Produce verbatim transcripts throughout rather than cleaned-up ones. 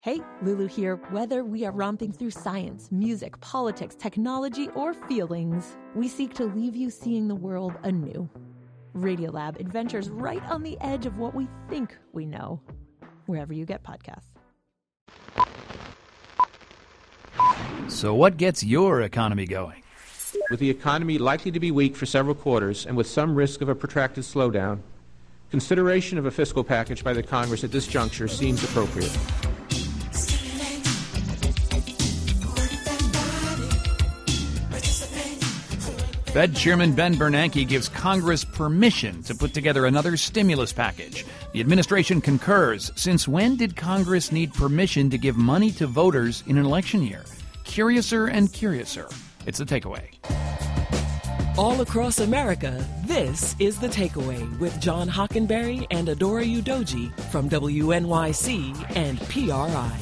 Hey, Lulu here. Whether we are romping through science, music, politics, technology, or feelings, we seek to leave you seeing the world anew. Radiolab adventures right on the edge of what we think we know, wherever you get podcasts. So what gets your economy going? With the economy likely to be weak for several quarters and with some risk of a protracted slowdown, consideration of a fiscal package by the Congress at this juncture seems appropriate. Fed Chairman Ben Bernanke gives Congress permission to put together another stimulus package. The administration concurs. Since when did Congress need permission to give money to voters in an election year? Curiouser and curiouser. It's The Takeaway. All across America, this is The Takeaway with John Hockenberry and Adora Udoji from W N Y C and P R I.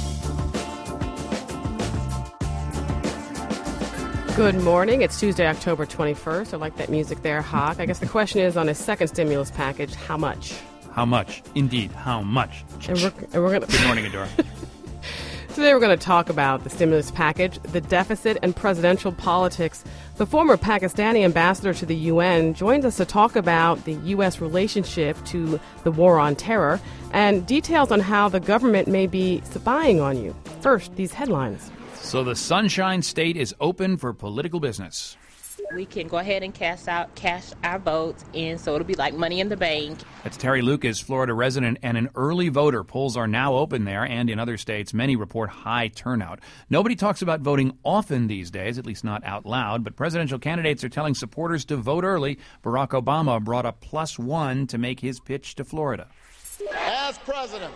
Good morning. It's Tuesday, October twenty-first. I like that music there, Hawk. I guess the question is, on his second stimulus package, how much? How much? Indeed, how much? And we're, and we're gonna Good morning, Adora. Today we're going to talk about the stimulus package, the deficit, and presidential politics. The former Pakistani ambassador to the U N joins us to talk about the U S relationship to the war on terror and details on how the government may be spying on you. First, these headlines. So the Sunshine State is open for political business. We can go ahead and cash out, cash our votes in, so it'll be like money in the bank. That's Terry Lucas, Florida resident and an early voter. Polls are now open there, and in other states, many report high turnout. Nobody talks about voting often these days, at least not out loud, but presidential candidates are telling supporters to vote early. Barack Obama brought a plus one to make his pitch to Florida. As president,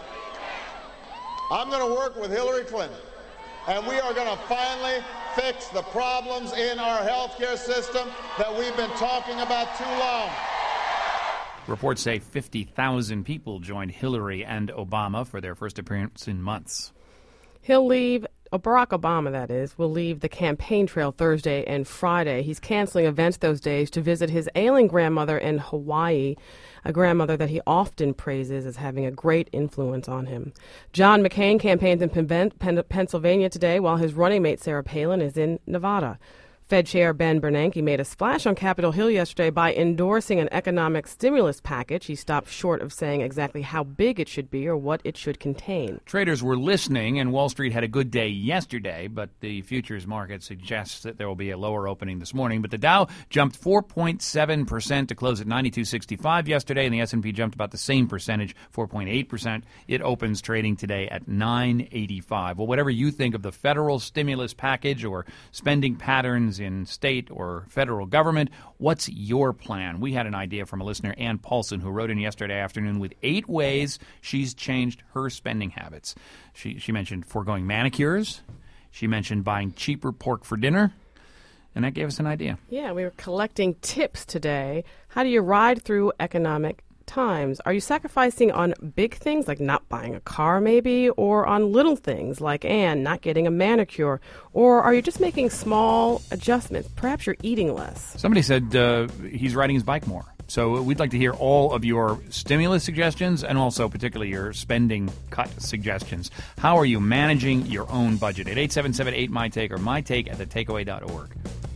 I'm going to work with Hillary Clinton, and we are going to finally fix the problems in our healthcare system that we've been talking about too long. Reports say fifty thousand people joined Hillary and Obama for their first appearance in months. He'll leave, oh, Barack Obama, that is, will leave the campaign trail Thursday and Friday. He's canceling events those days to visit his ailing grandmother in Hawaii, a grandmother that he often praises as having a great influence on him. John McCain campaigns in Pen- Pen- Pennsylvania today, while his running mate Sarah Palin is in Nevada. Fed Chair Ben Bernanke made a splash on Capitol Hill yesterday by endorsing an economic stimulus package. He stopped short of saying exactly how big it should be or what it should contain. Traders were listening, and Wall Street had a good day yesterday, but the futures market suggests that there will be a lower opening this morning. But the Dow jumped four point seven percent to close at ninety-two sixty-five yesterday, and the S and P jumped about the same percentage, four point eight percent. It opens trading today at nine eighty-five. Well, whatever you think of the federal stimulus package or spending patterns in state or federal government, what's your plan? We had an idea from a listener, Ann Paulson, who wrote in yesterday afternoon with eight ways she's changed her spending habits. She, she mentioned foregoing manicures. She mentioned buying cheaper pork for dinner. And that gave us an idea. Yeah, we were collecting tips today. How do you ride through economic times? Are you sacrificing on big things like not buying a car maybe, or on little things like Anne not getting a manicure, or are you just making small adjustments? Perhaps you're eating less. Somebody said uh, he's riding his bike more. So we'd like to hear all of your stimulus suggestions and also particularly your spending cut suggestions. How are you managing your own budget? At eight seven seven eight my take or my take at the takeaway dot org.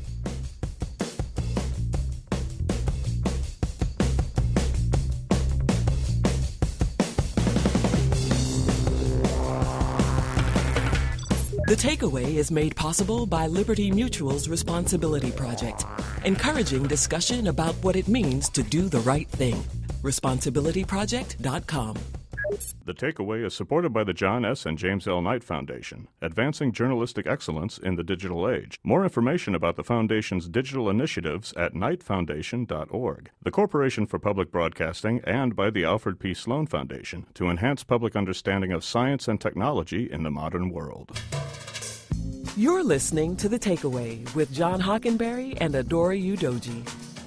The Takeaway is made possible by Liberty Mutual's Responsibility Project, encouraging discussion about what it means to do the right thing. responsibility project dot com. The Takeaway is supported by the John S. and James L. Knight Foundation, advancing journalistic excellence in the digital age. More information about the Foundation's digital initiatives at knight foundation dot org. The Corporation for Public Broadcasting, and by the Alfred P. Sloan Foundation to enhance public understanding of science and technology in the modern world. You're listening to The Takeaway with John Hockenberry and Adora Udoji.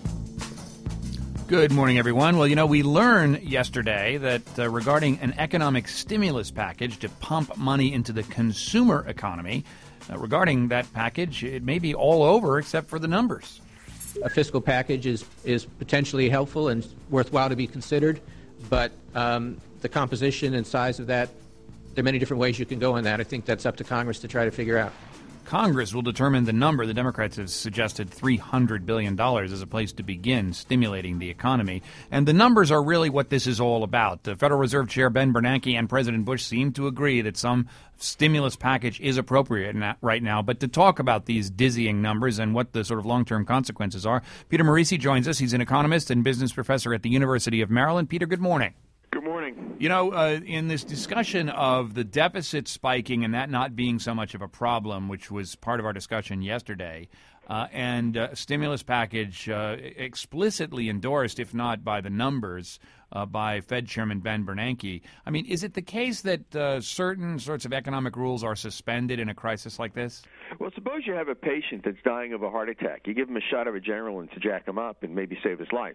Good morning, everyone. Well, you know, we learned yesterday that uh, regarding an economic stimulus package to pump money into the consumer economy, uh, regarding that package, it may be all over except for the numbers. A fiscal package is, is potentially helpful and worthwhile to be considered, but um, the composition and size of that There are many different ways you can go on that. I think that's up to Congress to try to figure out. Congress will determine the number. The Democrats have suggested three hundred billion dollars as a place to begin stimulating the economy. And the numbers are really what this is all about. The Federal Reserve Chair Ben Bernanke and President Bush seem to agree that some stimulus package is appropriate right now. But to talk about these dizzying numbers and what the sort of long-term consequences are, Peter Morici joins us. He's an economist and business professor at the University of Maryland. Peter, good morning. Good morning. You know, uh, in this discussion of the deficit spiking and that not being so much of a problem, which was part of our discussion yesterday, uh, and uh, stimulus package uh, explicitly endorsed, if not by the numbers, uh, by Fed Chairman Ben Bernanke. I mean, is it the case that uh, certain sorts of economic rules are suspended in a crisis like this? Well, suppose you have a patient that's dying of a heart attack. You give him a shot of adrenaline to jack him up and maybe save his life.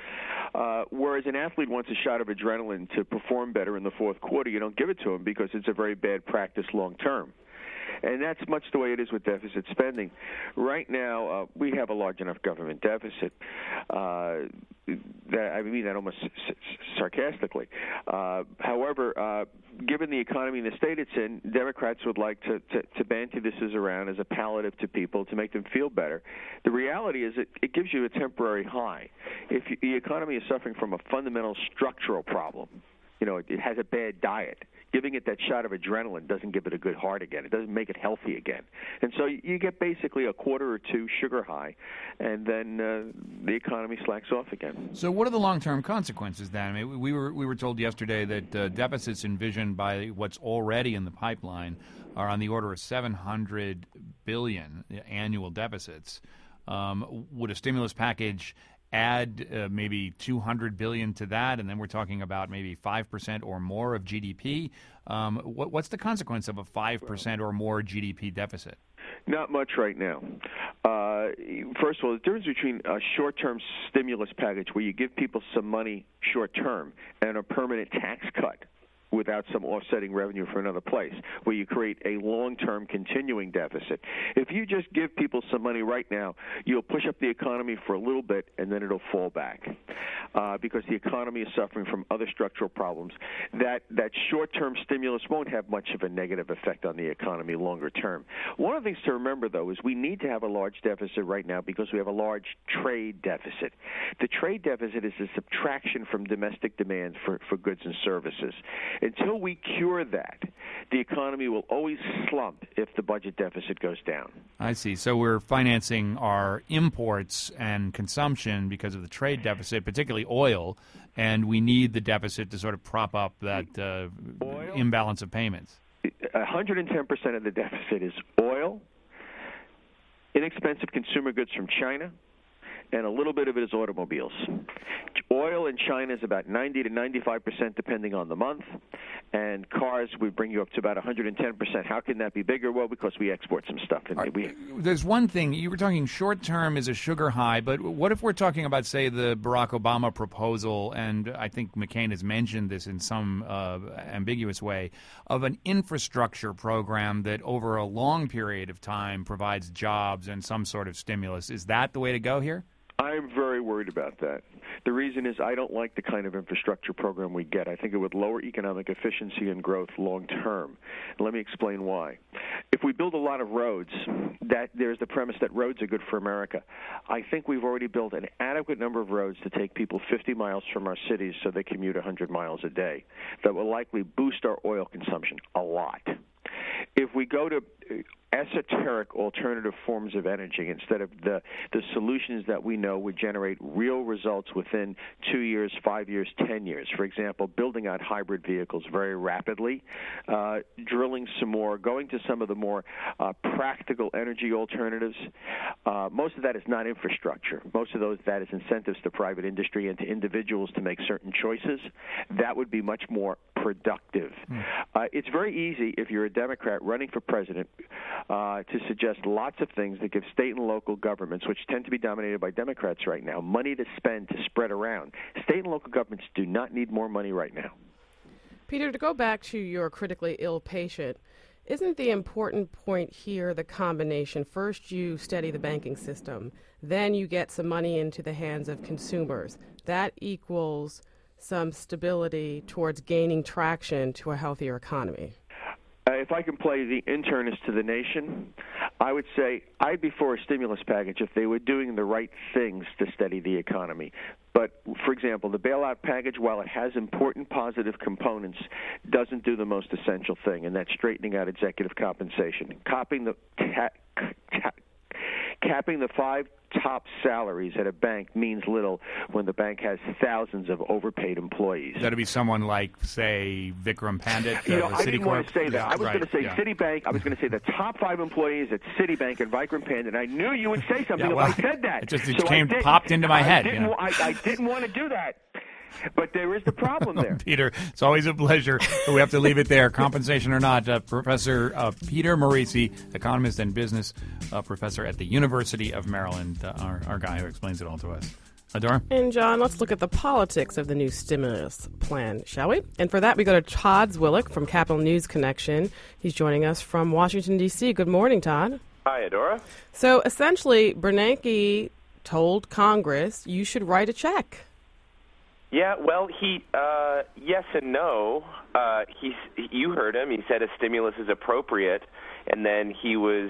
Uh, whereas an athlete wants a shot of adrenaline to perform better in the fourth quarter, you don't give it to him because it's a very bad practice long term. And that's much the way it is with deficit spending. Right now, uh, we have a large enough government deficit. Uh, that, I mean that almost s- sarcastically. Uh, however, uh, given the economy and the state it's in, Democrats would like to, to, to banty this around as a palliative to people to make them feel better. The reality is it, it gives you a temporary high. If you, the economy is suffering from a fundamental structural problem, you know, it, it has a bad diet. Giving it that shot of adrenaline doesn't give it a good heart again. It doesn't make it healthy again. And so you get basically a quarter or two sugar high, and then uh, the economy slacks off again. So what are the long-term consequences then? I mean, we were we were told yesterday that uh, deficits envisioned by what's already in the pipeline are on the order of seven hundred billion dollars annual deficits. Um, would a stimulus package add uh, maybe two hundred billion dollars to that, and then we're talking about maybe five percent or more of G D P. Um, what, what's the consequence of a five percent or more G D P deficit? Not much right now. Uh, first of all, the difference between a short-term stimulus package where you give people some money short-term and a permanent tax cut without some offsetting revenue from another place, where you create a long-term continuing deficit. If you just give people some money right now, you'll push up the economy for a little bit, and then it'll fall back uh, because the economy is suffering from other structural problems. That that short-term stimulus won't have much of a negative effect on the economy longer term. One of the things to remember, though, is we need to have a large deficit right now because we have a large trade deficit. The trade deficit is a subtraction from domestic demand for, for goods and services. Until we cure that, the economy will always slump if the budget deficit goes down. I see. So we're financing our imports and consumption because of the trade deficit, particularly oil, and we need the deficit to sort of prop up that uh, imbalance of payments. one hundred ten percent of the deficit is oil, inexpensive consumer goods from China, and a little bit of it is automobiles. Oil in China is about ninety to ninety-five percent depending on the month, and cars would bring you up to about one hundred ten percent. How can that be bigger? Well, because we export some stuff. And right. we, There's one thing. You were talking short term is a sugar high, but what if we're talking about, say, the Barack Obama proposal, and I think McCain has mentioned this in some uh, ambiguous way, of an infrastructure program that over a long period of time provides jobs and some sort of stimulus. Is that the way to go here? I'm very worried about that. The reason is I don't like the kind of infrastructure program we get. I think it would lower economic efficiency and growth long term. Let me explain why. If we build a lot of roads, that there's the premise that roads are good for America. I think we've already built an adequate number of roads to take people fifty miles from our cities so they commute one hundred miles a day. That will likely boost our oil consumption a lot. If we go to esoteric alternative forms of energy instead of the, the solutions that we know would generate real results within two years, five years, ten years. For example, building out hybrid vehicles very rapidly, uh, drilling some more, going to some of the more uh, practical energy alternatives. Uh, most of that is not infrastructure. Most of those that is incentives to private industry and to individuals to make certain choices. That would be much more productive. Mm. Uh, it's very easy if you're a Democrat running for president uh, to suggest lots of things that give state and local governments, which tend to be dominated by Democrats right now, money to spend to spread around. State and local governments do not need more money right now. Peter, to go back to your critically ill patient, isn't the important point here the combination? First, you steady the banking system. Then you get some money into the hands of consumers. That equals some stability towards gaining traction to a healthier economy. if I can play the internist to the nation, I would say I'd be for a stimulus package if they were doing the right things to steady the economy. But, for example, the bailout package, while it has important positive components, doesn't do the most essential thing, and that's straightening out executive compensation. Capping the, ca- ca- capping the five top salaries at a bank means little when the bank has thousands of overpaid employees. That'd be someone like, say, Vikram Pandit, you uh, know, the I Citicorp. didn't want to say that. Yeah, I was right, going to say yeah. Citibank. I was going to say the top five employees at Citibank and Vikram Pandit. And I knew you would say something Yeah, well, if I said that. It just it so came I popped into my I head. Didn't, You know? I, I didn't want to do that. But there is the problem there. Peter, it's always a pleasure. But we have to leave it there. Compensation or not, uh, Professor uh, Peter Morici, economist and business uh, professor at the University of Maryland, uh, our, our guy who explains it all to us. Adora? And, John, let's look at the politics of the new stimulus plan, shall we? And for that, we go to Todd Zwillich from Capital News Connection. He's joining us from Washington, D C. Good morning, Todd. Hi, Adora. So, essentially, Bernanke told Congress you should write a check. Yeah, well, he uh, yes and no. Uh, he's you heard him. He said a stimulus is appropriate, and then he was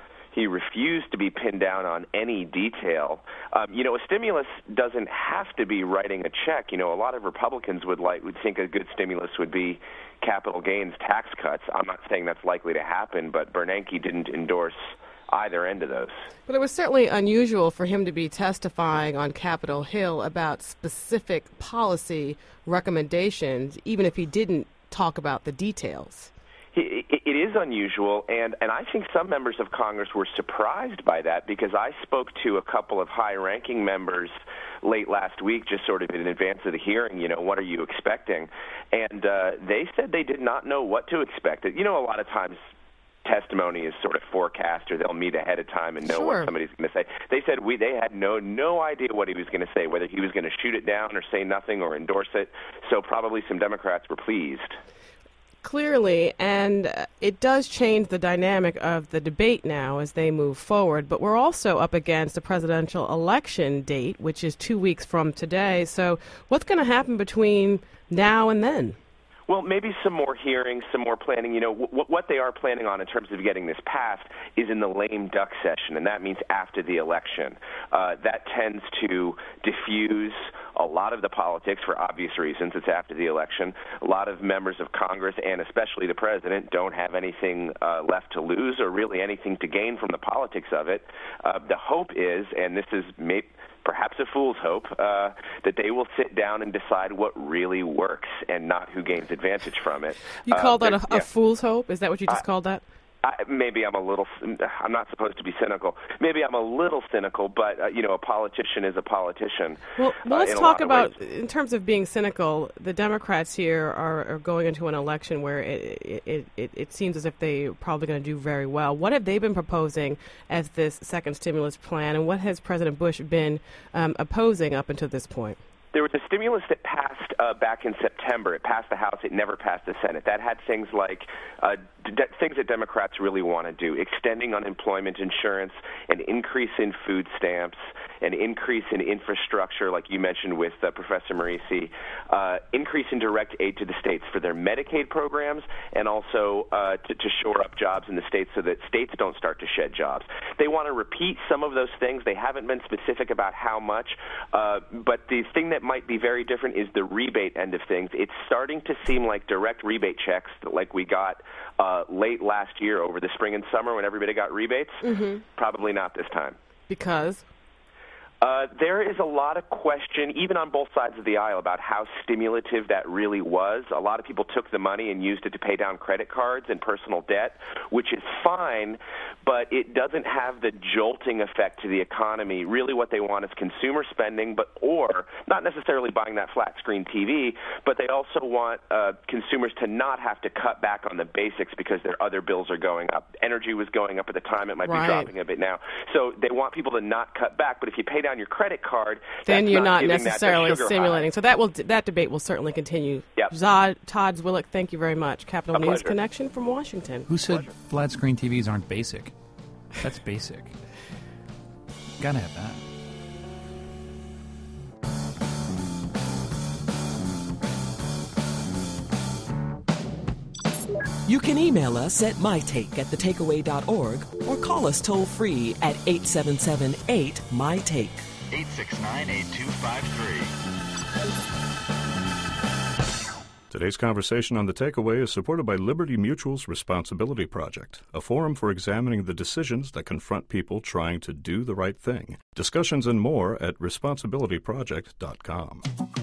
he refused to be pinned down on any detail. Um, you know, a stimulus doesn't have to be writing a check. You know, a lot of Republicans would like would think a good stimulus would be capital gains tax cuts. I'm not saying that's likely to happen, but Bernanke didn't endorse either end of those. But it was certainly unusual for him to be testifying on Capitol Hill about specific policy recommendations, even if he didn't talk about the details. It, it is unusual, and, and I think some members of Congress were surprised by that, because I spoke to a couple of high-ranking members late last week, just sort of in advance of the hearing, you know, what are you expecting? And uh, they said they did not know what to expect. You know, a lot of times testimony is sort of forecast, or they'll meet ahead of time and know Sure. what somebody's going to say. They said we they had no no idea what he was going to say, whether he was going to shoot it down or say nothing or endorse it. So probably some Democrats were pleased. Clearly, and uh, it does change the dynamic of the debate now as they move forward. But we're also up against a presidential election date, which is two weeks from today. So what's going to happen between now and then? Well, maybe some more hearings, some more planning. You know, w- what they are planning on in terms of getting this passed is in the lame duck session, and that means after the election. Uh, that tends to diffuse a lot of the politics for obvious reasons. It's after the election. A lot of members of Congress, and especially the president, don't have anything uh, left to lose or really anything to gain from the politics of it. Uh, the hope is, and this is maybe perhaps a fool's hope, uh, that they will sit down and decide what really works and not who gains advantage from it. You call uh, that a, a yeah. fool's hope? Is that what you just I, called that? I, maybe I'm a little, I'm not supposed to be cynical. Maybe I'm a little cynical, but, uh, you know, a politician is a politician. Well, well uh, let's in a talk lot of about, ways. in terms of being cynical, the Democrats here are, are going into an election where it, it, it, it seems as if they're probably going to do very well. What have they been proposing as this second stimulus plan, and what has President Bush been um, opposing up until this point? There was a stimulus that passed uh, back in September. It passed the House. It never passed the Senate. That had things like uh, d- things that Democrats really want to do: extending unemployment insurance, an increase in food stamps, an increase in infrastructure, like you mentioned with uh, Professor Morici, uh, increase in direct aid to the states for their Medicaid programs, and also uh, to, to shore up jobs in the states so that states don't start to shed jobs. They want to repeat some of those things. They haven't been specific about how much, uh, but the thing that might be very different is the rebate end of things. It's starting to seem like direct rebate checks, like we got uh, late last year over the spring and summer when everybody got rebates. Mm-hmm. Probably not this time. Because? Uh, there is a lot of question, even on both sides of the aisle, about how stimulative that really was. A lot of people took the money and used it to pay down credit cards and personal debt, which is fine, but it doesn't have the jolting effect to the economy. Really what they want is consumer spending, but or not necessarily buying that flat-screen T V, but they also want uh, consumers to not have to cut back on the basics because their other bills are going up. Energy was going up at the time. It might Right. be dropping a bit now. So they want people to not cut back, but if you pay down your credit card, Then that's you're not, giving necessarily that the sugar stimulating. high. So that will that debate will certainly continue. Yep. Zod, Todd Zwillich, thank you very much. Capital A News pleasure. Connection from Washington. Who said flat screen T Vs aren't basic? That's basic. Gotta have that. You can email us at mytake at the takeaway dot org or call us toll-free at eight seven seven eight M Y take. eight six nine, eight two five three. Today's conversation on The Takeaway is supported by Liberty Mutual's Responsibility Project, a forum for examining the decisions that confront people trying to do the right thing. Discussions and more at responsibility project dot com.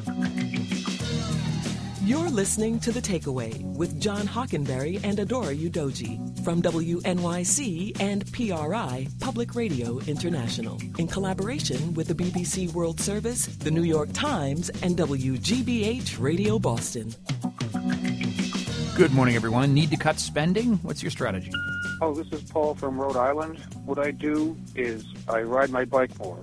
You're listening to The Takeaway with John Hockenberry and Adora Udoji from W N Y C and P R I, Public Radio International, in collaboration with the B B C World Service, the New York Times, and W G B H Radio Boston. Good morning, everyone. Need to cut spending? What's your strategy? Oh, this is Paul from Rhode Island. What I do is I ride my bike more.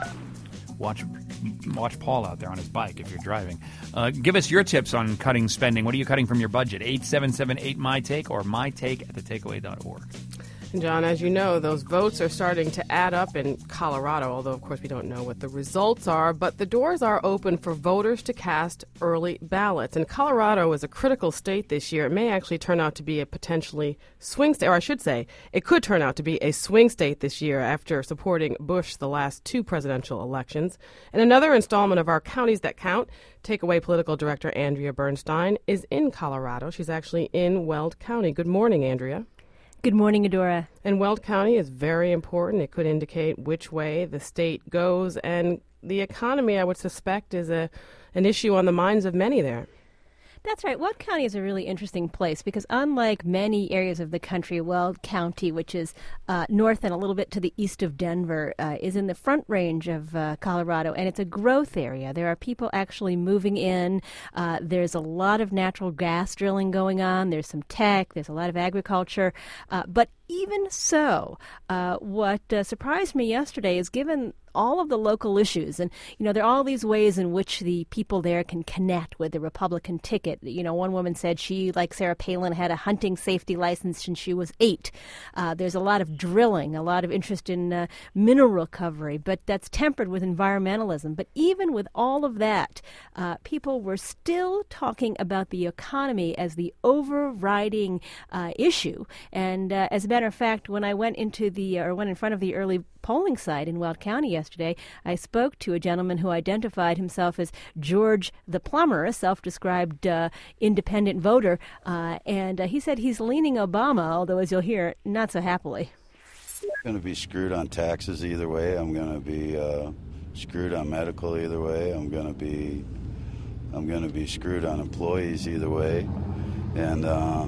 Watch watch Paul out there on his bike if you're driving. Uh, give us your tips on cutting spending. What are you cutting from your budget? eight seven seven eight M Y take or my take at the takeaway dot org. John, as you know, those votes are starting to add up in Colorado, although, of course, we don't know what the results are. But the doors are open for voters to cast early ballots. And Colorado is a critical state this year. It may actually turn out to be a potentially swing state, or I should say, it could turn out to be a swing state this year after supporting Bush the last two presidential elections. And another installment of our Counties That Count, Takeaway Political Director Andrea Bernstein is in Colorado. She's actually in Weld County. Good morning, Andrea. Good morning, Adora. And Weld County is very important. It could indicate which way the state goes. And the economy, I would suspect, is a an issue on the minds of many there. That's right. Weld County is a really interesting place because unlike many areas of the country, Weld County, which is uh, north and a little bit to the east of Denver, uh, is in the front range of uh, Colorado, and it's a growth area. There are people actually moving in. Uh, there's a lot of natural gas drilling going on. There's some tech. There's a lot of agriculture. Uh, but even so, uh, what uh, surprised me yesterday is given all of the local issues. And, you know, there are all these ways in which the people there can connect with the Republican ticket. You know, one woman said she, like Sarah Palin, had a hunting safety license since she was eight. Uh, there's a lot of drilling, a lot of interest in uh, mineral recovery, but that's tempered with environmentalism. But even with all of that, uh, people were still talking about the economy as the overriding uh, issue. And uh, as a matter of fact, when I went into the, or went in front of the early polling site in Weld County yesterday, I spoke to a gentleman who identified himself as George the Plumber, a self-described uh, independent voter, uh, and uh, he said he's leaning Obama, although, as you'll hear, not so happily. I'm going to be screwed on taxes either way. I'm going to be uh, screwed on medical either way. I'm going to be I'm going to be screwed on employees either way, and uh,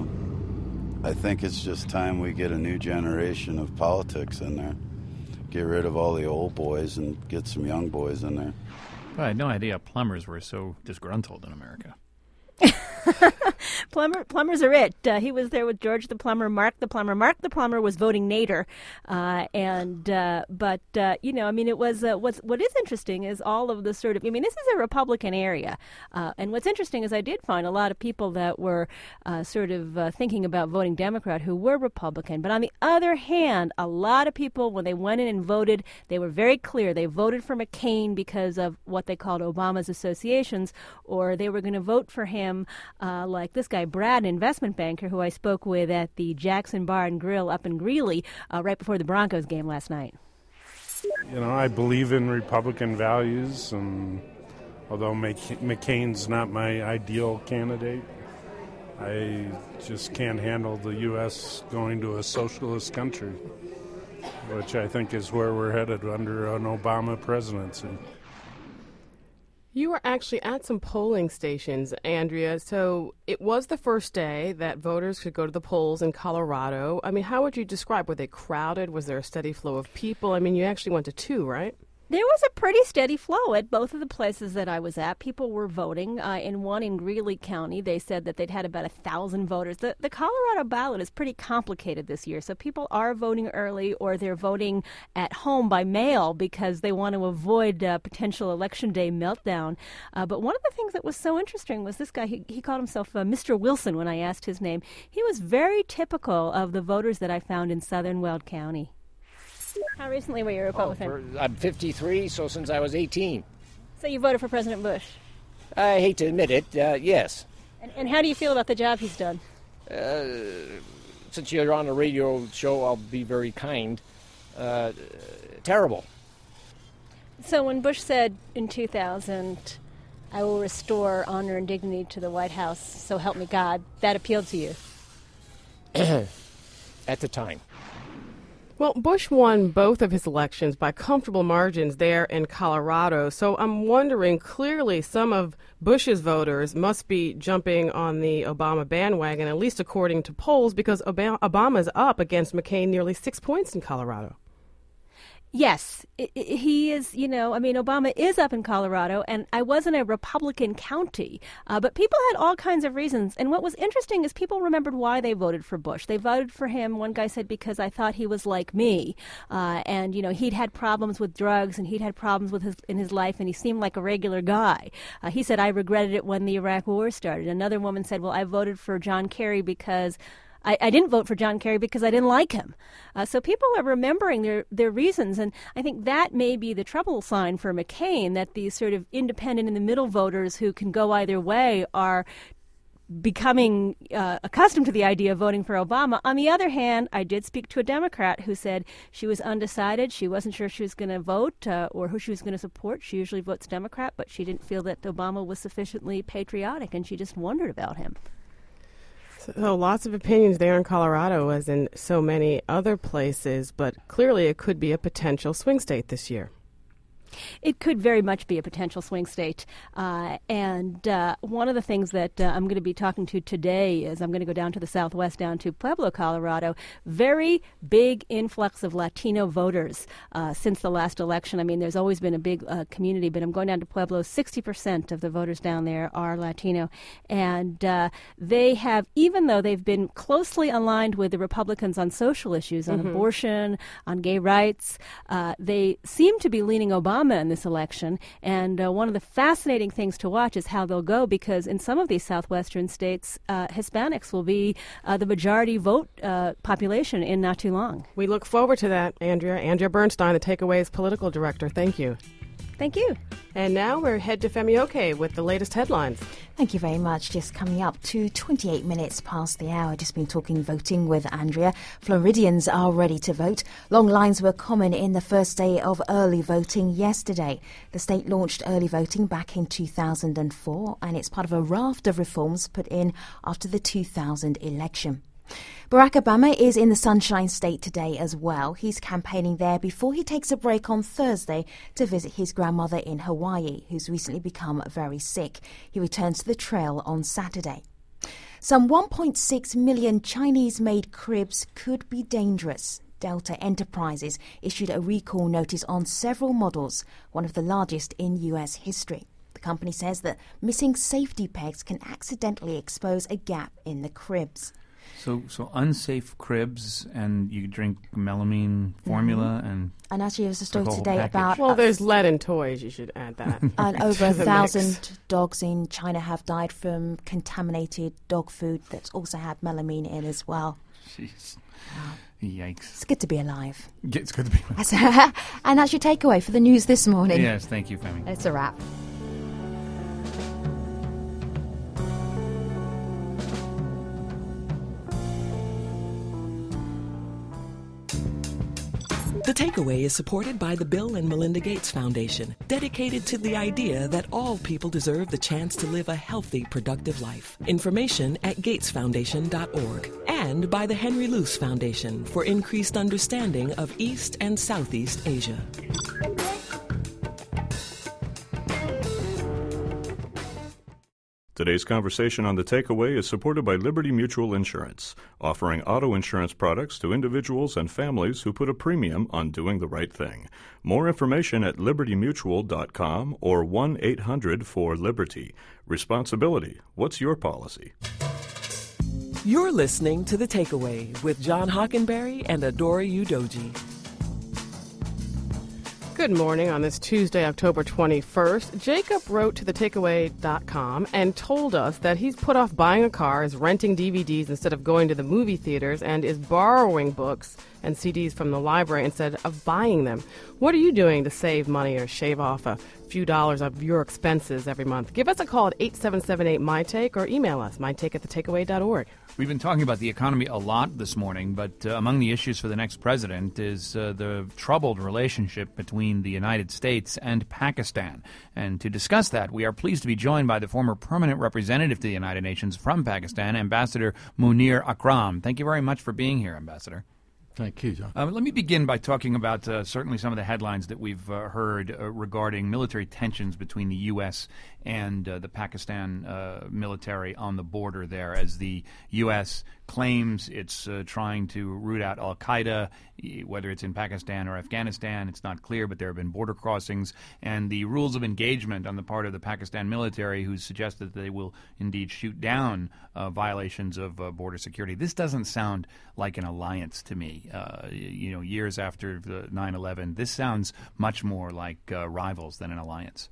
I think it's just time we get a new generation of politics in there. Get rid of all the old boys and get some young boys in there. Well, I had no idea plumbers were so disgruntled in America. Plumber, plumbers are it. Uh, he was there with George the Plumber, Mark the Plumber. Mark the Plumber was voting Nader, uh, and uh, but uh, you know, I mean, it was uh, what's what is interesting is all of the sort of. I mean, this is a Republican area, uh, and what's interesting is I did find a lot of people that were uh, sort of uh, thinking about voting Democrat who were Republican. But on the other hand, a lot of people, when they went in and voted, they were very clear. They voted for McCain because of what they called Obama's associations, or they were going to vote for him. Uh, like this guy, Brad, an investment banker who I spoke with at the Jackson Bar and Grill up in Greeley uh, right before the Broncos game last night. You know, I believe in Republican values, and although McCain's not my ideal candidate, I just can't handle the U S going to a socialist country, which I think is where we're headed under an Obama presidency. You were actually at some polling stations, Andrea, so it was the first day that voters could go to the polls in Colorado. I mean, how would you describe? Were they crowded? Was there a steady flow of people? I mean, you actually went to two, right? There was a pretty steady flow at both of the places that I was at. People were voting. Uh, in one in Greeley County, they said that they'd had about a thousand voters. The, the Colorado ballot is pretty complicated this year, so people are voting early or they're voting at home by mail because they want to avoid uh, potential Election Day meltdown. Uh, but one of the things that was so interesting was this guy, he, he called himself uh, Mister Wilson when I asked his name. He was very typical of the voters that I found in southern Weld County. How recently were you a Republican? Oh, for, I'm fifty-three, so since I was eighteen. So you voted for President Bush? I hate to admit it, uh, yes. And, and how do you feel about the job he's done? uh, since you're on a radio show, I'll be very kind. Uh, terrible. So when Bush said in two thousand, I will restore honor and dignity to the White House, so help me God, that appealed to you? At the time. Well, Bush won both of his elections by comfortable margins there in Colorado. So I'm wondering, clearly some of Bush's voters must be jumping on the Obama bandwagon, at least according to polls, because Obama, Obama's up against McCain nearly six points in Colorado. Yes, it, it, he is, you know, I mean, Obama is up in Colorado, and I was in a Republican county, uh, but people had all kinds of reasons. And what was interesting is people remembered why they voted for Bush. They voted for him, one guy said, because I thought he was like me. Uh, and, you know, he'd had problems with drugs, and he'd had problems with his in his life, and he seemed like a regular guy. Uh, he said, I regretted it when the Iraq War started. Another woman said, well, I voted for John Kerry because I, I didn't vote for John Kerry because I didn't like him. Uh, so people are remembering their, their reasons, and I think that may be the trouble sign for McCain, that these sort of independent in the middle voters who can go either way are becoming uh, accustomed to the idea of voting for Obama. On the other hand, I did speak to a Democrat who said she was undecided. She wasn't sure she was going to vote uh, or who she was going to support. She usually votes Democrat, but she didn't feel that Obama was sufficiently patriotic, and she just wondered about him. So lots of opinions there in Colorado, as in so many other places, but clearly it could be a potential swing state this year. It could very much be a potential swing state. Uh, and uh, one of the things that uh, I'm going to be talking to today is I'm going to go down to the Southwest, down to Pueblo, Colorado. Very big influx of Latino voters uh, since the last election. I mean, there's always been a big uh, community, but I'm going down to Pueblo. sixty percent of the voters down there are Latino. And uh, they have, even though they've been closely aligned with the Republicans on social issues, on mm-hmm. abortion, on gay rights, uh, they seem to be leaning Obama in this election, and uh, one of the fascinating things to watch is how they'll go, because in some of these southwestern states, uh, Hispanics will be uh, the majority vote uh, population in not too long. We look forward to that, Andrea. Andrea Bernstein, the Takeaways political director. Thank you. Thank you. And now we're head to Femi Oke with the latest headlines. Thank you very much. Just coming up to twenty-eight minutes past the hour. Just been talking voting with Andrea. Floridians are ready to vote. Long lines were common in the first day of early voting yesterday. The state launched early voting back in two thousand four, and it's part of a raft of reforms put in after the two thousand election. Barack Obama is in the Sunshine State today as well. He's campaigning there before he takes a break on Thursday to visit his grandmother in Hawaii, who's recently become very sick. He returns to the trail on Saturday. Some one point six million Chinese-made cribs could be dangerous. Delta Enterprises issued a recall notice on several models, one of the largest in U S history. The company says that missing safety pegs can accidentally expose a gap in the cribs. So, so unsafe cribs, and you drink melamine formula, mm-hmm. and and actually, there's a story today package. about well, there's lead in toys. You should add that. And over a thousand mix. dogs in China have died from contaminated dog food that's also had melamine in as well. Jeez. Wow. Yikes! It's good to be alive. Yeah, it's good to be alive. And that's your takeaway for the news this morning. Yes, thank you, Femi. It's a wrap. The Takeaway is supported by the Bill and Melinda Gates Foundation, dedicated to the idea that all people deserve the chance to live a healthy, productive life. Information at gates foundation dot org. And by the Henry Luce Foundation for increased understanding of East and Southeast Asia. Today's conversation on The Takeaway is supported by Liberty Mutual Insurance, offering auto insurance products to individuals and families who put a premium on doing the right thing. More information at liberty mutual dot com or one eight hundred four liberty. Responsibility. What's your policy? You're listening to The Takeaway with John Hockenberry and Adora Udoji. Good morning on this Tuesday, October twenty-first. Jacob wrote to the takeaway dot com and told us that he's put off buying a car, is renting D V Ds instead of going to the movie theaters, and is borrowing books and C Ds from the library instead of buying them. What are you doing to save money or shave off a few dollars of your expenses every month. Give us a call at eight seven seven eight, M Y Take or email us, mytake at the takeaway dot org. We've been talking about the economy a lot this morning, but uh, among the issues for the next president is uh, the troubled relationship between the United States and Pakistan. And to discuss that, we are pleased to be joined by the former permanent representative to the United Nations from Pakistan, Ambassador Munir Akram. Thank you very much for being here, Ambassador. Thank you, John. Uh, let me begin by talking about uh, certainly some of the headlines that we've uh, heard uh, regarding military tensions between the U S and uh, the Pakistan uh, military on the border there, as the U S claims it's uh, trying to root out al-Qaeda, whether it's in Pakistan or Afghanistan. It's not clear, but there have been border crossings, and the rules of engagement on the part of the Pakistan military, who suggested that they will indeed shoot down uh, violations of uh, border security. This doesn't sound like an alliance to me. Uh, you know, years after the nine eleven, this sounds much more like uh, rivals than an alliance.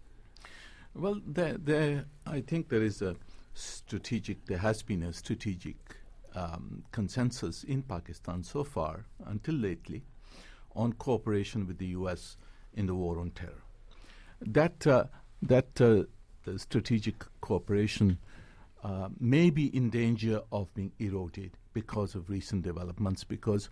Well, there, there, I think there is a strategic, there has been a strategic um, consensus in Pakistan so far, until lately, on cooperation with the U S in the war on terror. That, uh, that uh, the strategic cooperation uh, may be in danger of being eroded because of recent developments, because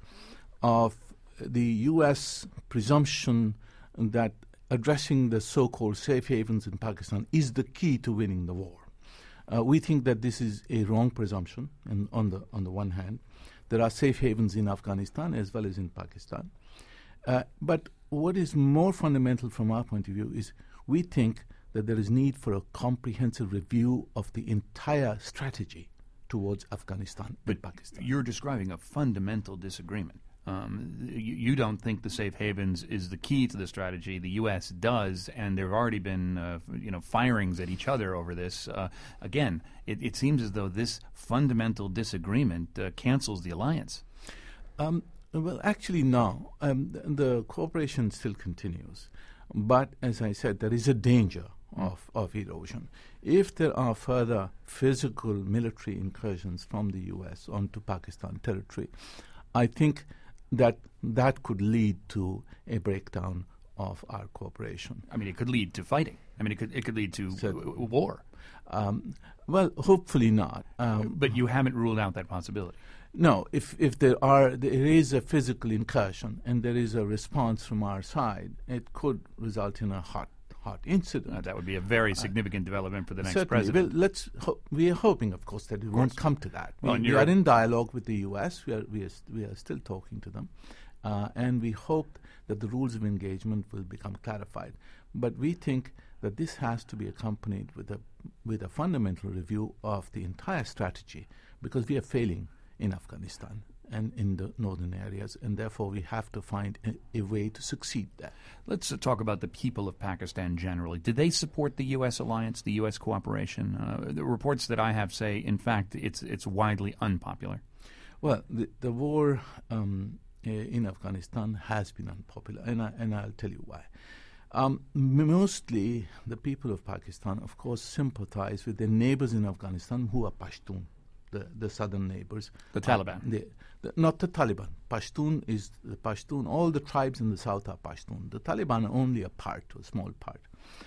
of the U S presumption that addressing the so-called safe havens in Pakistan is the key to winning the war. Uh, we think that this is a wrong presumption. And on the on the one hand, there are safe havens in Afghanistan as well as in Pakistan. Uh, but what is more fundamental from our point of view is we think that there is need for a comprehensive review of the entire strategy towards Afghanistan but and Pakistan. You're describing a fundamental disagreement. Um, you, you don't think the safe havens is the key to the strategy. The U S does, and there have already been uh, you know, firings at each other over this. Uh, again, it, it seems as though this fundamental disagreement uh, cancels the alliance. Um, well, actually, no. Um, the, the cooperation still continues. But, as I said, there is a danger of, of erosion. If there are further physical military incursions from the U S onto Pakistan territory, I think that that could lead to a breakdown of our cooperation. I mean, it could lead to fighting. I mean, it could it could lead to so, w- war. Um, well, hopefully not. Um, but you haven't ruled out that possibility. No, if if there are there is a physical incursion and there is a response from our side, it could result in a hot hot incident. Uh, that would be a very significant uh, development for the next certainly. president. Well, let's ho- we are hoping, of course, that it won't come to that. Well, we, we are in dialogue with the U S. We are we are, st- we are still talking to them, uh, and we hope that the rules of engagement will become clarified. But we think that this has to be accompanied with a with a fundamental review of the entire strategy, because we are failing in Afghanistan and in the northern areas, and therefore we have to find a, a way to succeed there. Let's uh, talk about the people of Pakistan generally. Did they support the U S alliance, the U S cooperation? Uh, the reports that I have say, in fact, it's it's widely unpopular. Well, the, the war um, uh, in Afghanistan has been unpopular, and, I, and I'll tell you why. Um, mostly the people of Pakistan, of course, sympathize with their neighbors in Afghanistan who are Pashtun, the, the southern neighbors. The Taliban. Uh, the, the, not the Taliban. Pashtun is the Pashtun. All the tribes in the south are Pashtun. The Taliban are only a part, a small part.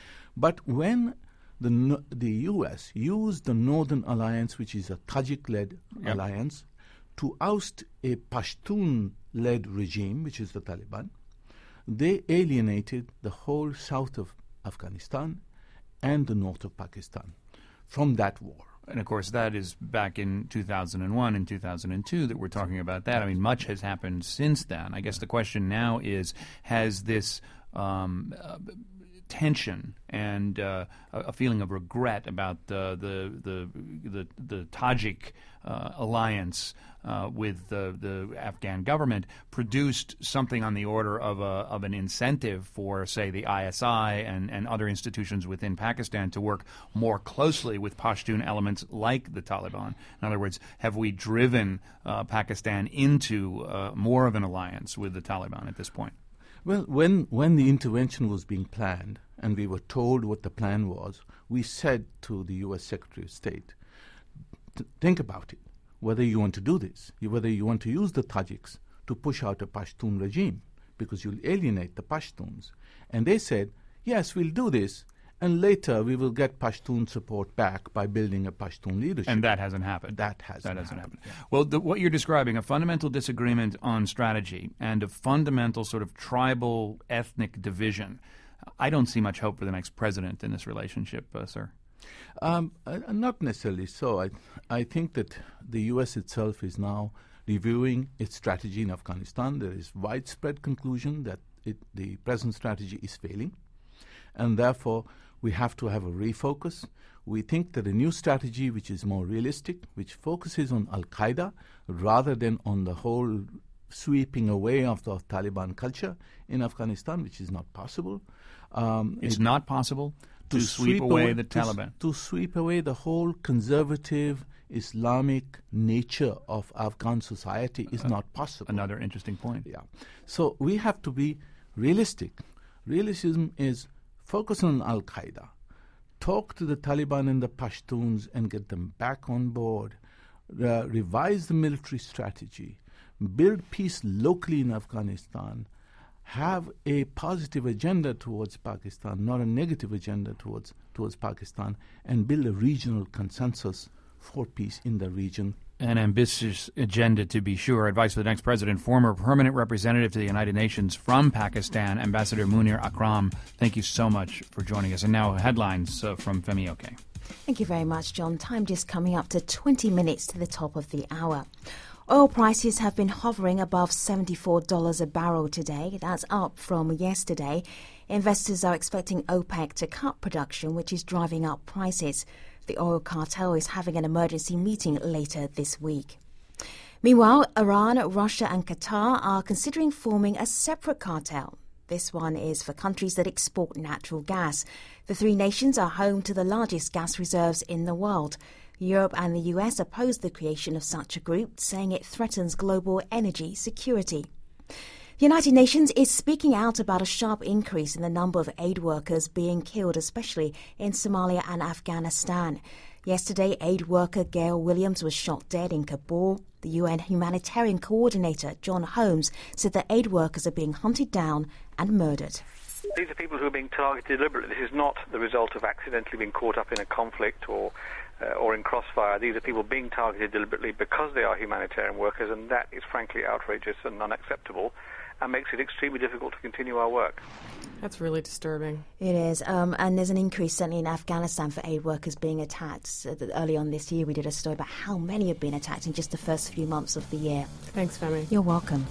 But when the the U S used the Northern Alliance, which is a Tajik-led yep. alliance, to oust a Pashtun-led regime, which is the Taliban, they alienated the whole south of Afghanistan and the north of Pakistan from that war. And, of course, that is back in two thousand one and two thousand two that we're talking about that. I mean, much has happened since then. I guess the question now is, has this um, uh, tension and uh, a feeling of regret about uh, the, the the the Tajik uh, alliance uh, with the, the Afghan government produced something on the order of a of an incentive for, say, the I S I and, and other institutions within Pakistan to work more closely with Pashtun elements like the Taliban? In other words, have we driven uh, Pakistan into uh, more of an alliance with the Taliban at this point? Well, when, when the intervention was being planned and we were told what the plan was, we said to the U S Secretary of State, think about it, whether you want to do this, whether you want to use the Tajiks to push out a Pashtun regime, because you'll alienate the Pashtuns. And they said, yes, we'll do this and later we will get Pashtun support back by building a Pashtun leadership. And that hasn't happened. That hasn't, that hasn't happened. happened. Well, the, what you're describing, a fundamental disagreement on strategy and a fundamental sort of tribal, ethnic division. I don't see much hope for the next president in this relationship, uh, sir. Um, uh, not necessarily so. I, I think that the U S itself is now reviewing its strategy in Afghanistan. There is widespread conclusion that it, the present strategy is failing, and therefore we have to have a refocus. We think that a new strategy which is more realistic, which focuses on Al-Qaeda rather than on the whole sweeping away of the Taliban culture in Afghanistan, which is not possible. Um, it's it, not possible to, to sweep, sweep away, away the to Taliban? S- to sweep away the whole conservative Islamic nature of Afghan society is uh, not possible. Another interesting point. Yeah. So we have to be realistic. Realism is focus on Al-Qaeda, talk to the Taliban and the Pashtuns and get them back on board, uh, revise the military strategy, build peace locally in Afghanistan, have a positive agenda towards Pakistan, not a negative agenda towards towards Pakistan, and build a regional consensus for peace in the region. An ambitious agenda, to be sure. Advice for the next president. Former permanent representative to the United Nations from Pakistan, Ambassador Munir Akram. Thank you so much for joining us. And now headlines uh, from Femi Oke. Thank you very much, John. Time just coming up to twenty minutes to the top of the hour. Oil prices have been hovering above seventy-four dollars a barrel today. That's up from yesterday. Investors are expecting OPEC to cut production, which is driving up prices. The oil cartel is having an emergency meeting later this week. Meanwhile, Iran, Russia and Qatar are considering forming a separate cartel. This one is for countries that export natural gas. The three nations are home to the largest gas reserves in the world. Europe and the U S oppose the creation of such a group, saying it threatens global energy security. The United Nations is speaking out about a sharp increase in the number of aid workers being killed, especially in Somalia and Afghanistan. Yesterday, aid worker Gail Williams was shot dead in Kabul. The U N humanitarian coordinator, John Holmes, said that aid workers are being hunted down and murdered. These are people who are being targeted deliberately. This is not the result of accidentally being caught up in a conflict or uh, or in crossfire. These are people being targeted deliberately because they are humanitarian workers, and that is frankly outrageous and unacceptable, and makes it extremely difficult to continue our work. That's really disturbing. It is, um, and there's an increase certainly in Afghanistan for aid workers being attacked. So early on this year, we did a story about how many have been attacked in just the first few months of the year. Thanks, Femi. You're welcome.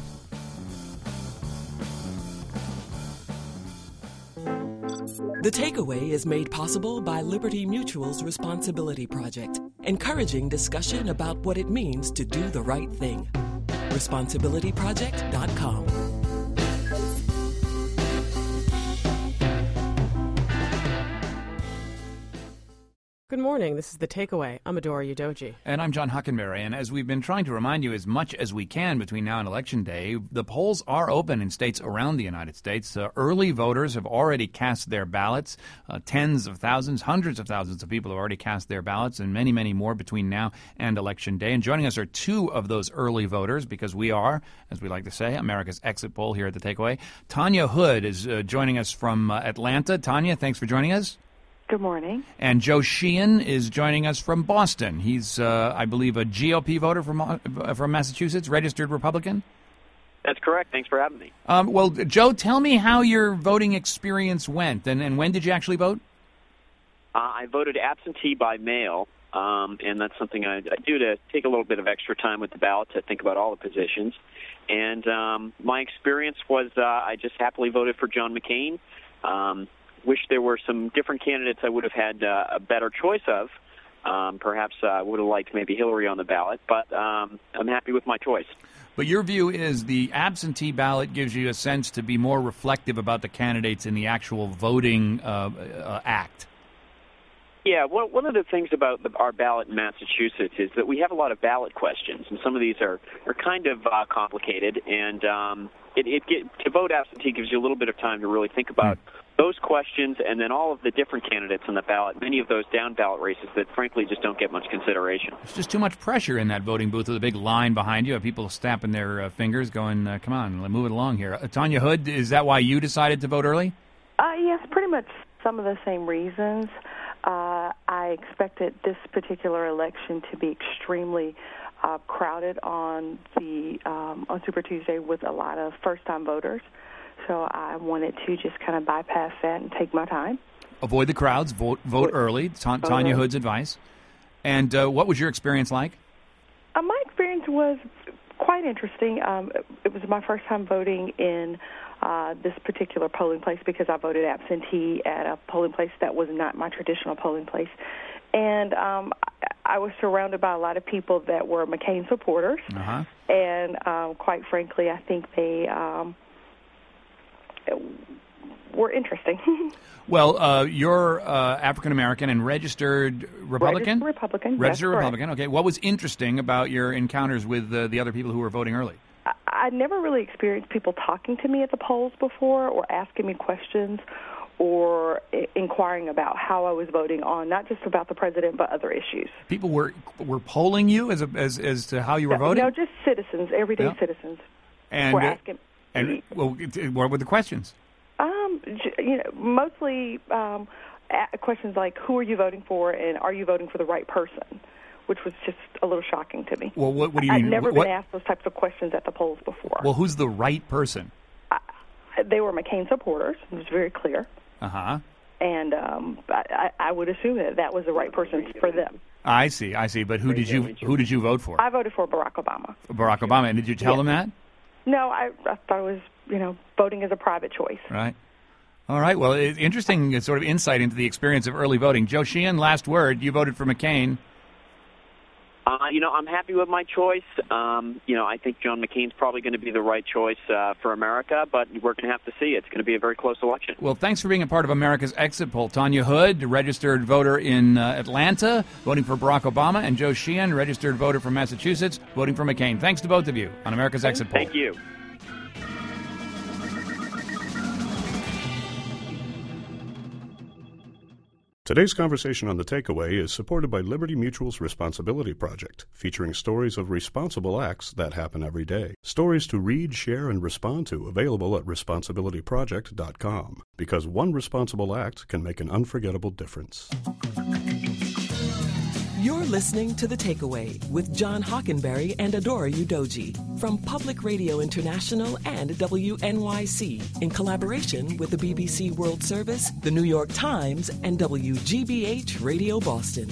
The Takeaway is made possible by Liberty Mutual's Responsibility Project, encouraging discussion about what it means to do the right thing. responsibility project dot com. Good morning. This is The Takeaway. I'm Adora Udoji. And I'm John Hockenberry. And as we've been trying to remind you as much as we can between now and Election Day, the polls are open in states around the United States. Uh, early voters have already cast their ballots. Uh, tens of thousands, hundreds of thousands of people have already cast their ballots, and many, many more between now and Election Day. And joining us are two of those early voters, because we are, as we like to say, America's exit poll here at The Takeaway. Tanya Hood is uh, joining us from uh, Atlanta. Tanya, thanks for joining us. Good morning. And Joe Sheehan is joining us from Boston. He's, uh, I believe, a G O P voter from uh, from Massachusetts, registered Republican. That's correct. Thanks for having me. Um, well, Joe, tell me how your voting experience went, and, and when did you actually vote? Uh, I voted absentee by mail, um, and that's something I, I do to take a little bit of extra time with the ballot to think about all the positions. And um, my experience was uh, I just happily voted for John McCain. Um, Wish there were some different candidates I would have had uh, a better choice of. Um, perhaps I uh, would have liked maybe Hillary on the ballot, but um, I'm happy with my choice. But your view is the absentee ballot gives you a sense to be more reflective about the candidates in the actual voting uh, uh, act. Yeah, well, one of the things about the, our ballot in Massachusetts is that we have a lot of ballot questions, and some of these are, are kind of uh, complicated, and um, it, it get, to vote absentee gives you a little bit of time to really think about mm. those questions, and then all of the different candidates on the ballot, many of those down-ballot races that, frankly, just don't get much consideration. There's just too much pressure in that voting booth with a big line behind you, people snapping their uh, fingers, going, uh, come on, move it along here. Uh, Tanya Hood, is that why you decided to vote early? Uh, yes, pretty much some of the same reasons. Uh, I expected this particular election to be extremely uh, crowded on the um, on Super Tuesday with a lot of first-time voters. So I wanted to just kind of bypass that and take my time. Avoid the crowds. Vote vote early. Ta- Tanya Hood's advice. And uh, what was your experience like? Uh, my experience was quite interesting. Um, it was my first time voting in uh, this particular polling place because I voted absentee at a polling place that was not my traditional polling place. And um, I was surrounded by a lot of people that were McCain supporters. Uh-huh. And um, quite frankly, I think they um, were interesting. Well, uh, you're uh, African-American and registered Republican? Registered Republican, Registered yes, Republican, okay. What was interesting about your encounters with uh, the other people who were voting early? I, I never really experienced people talking to me at the polls before or asking me questions or I- inquiring about how I was voting on, not just about the president, but other issues. People were were polling you as a, as as to how you were no, voting? No, just citizens, everyday Yeah. citizens. And, were uh, asking and well, it- what were the questions? Um, j- you know, mostly um, a- questions like, who are you voting for, and are you voting for the right person, which was just a little shocking to me. Well, what, what do you I'd mean? never what, been asked those types of questions at the polls before. Well, who's the right person? They were McCain supporters. It was very clear. Uh-huh. And um, I, I I would assume that that was the right person for them. I see, I see. But who did you who did you vote for? I voted for Barack Obama. Barack Obama. And did you tell Yes. them that? No, I, I thought it was, you know, voting as a private choice. Right. All right. Well, it's interesting sort of insight into the experience of early voting. Joe Sheehan, last word. You voted for McCain. Uh, you know, I'm happy with my choice. Um, you know, I think John McCain's probably going to be the right choice uh, for America, but we're going to have to see. It's going to be a very close election. Well, thanks for being a part of America's Exit Poll. Tanya Hood, registered voter in uh, Atlanta, voting for Barack Obama, and Joe Sheehan, registered voter from Massachusetts, voting for McCain. Thanks to both of you on America's Exit Poll. Thank you. Today's conversation on The Takeaway is supported by Liberty Mutual's Responsibility Project, featuring stories of responsible acts that happen every day. Stories to read, share, and respond to, available at responsibility project dot com. Because one responsible act can make an unforgettable difference. You're listening to The Takeaway with John Hockenberry and Adora Udoji from Public Radio International and W N Y C in collaboration with the B B C World Service, the New York Times, and W G B H Radio Boston.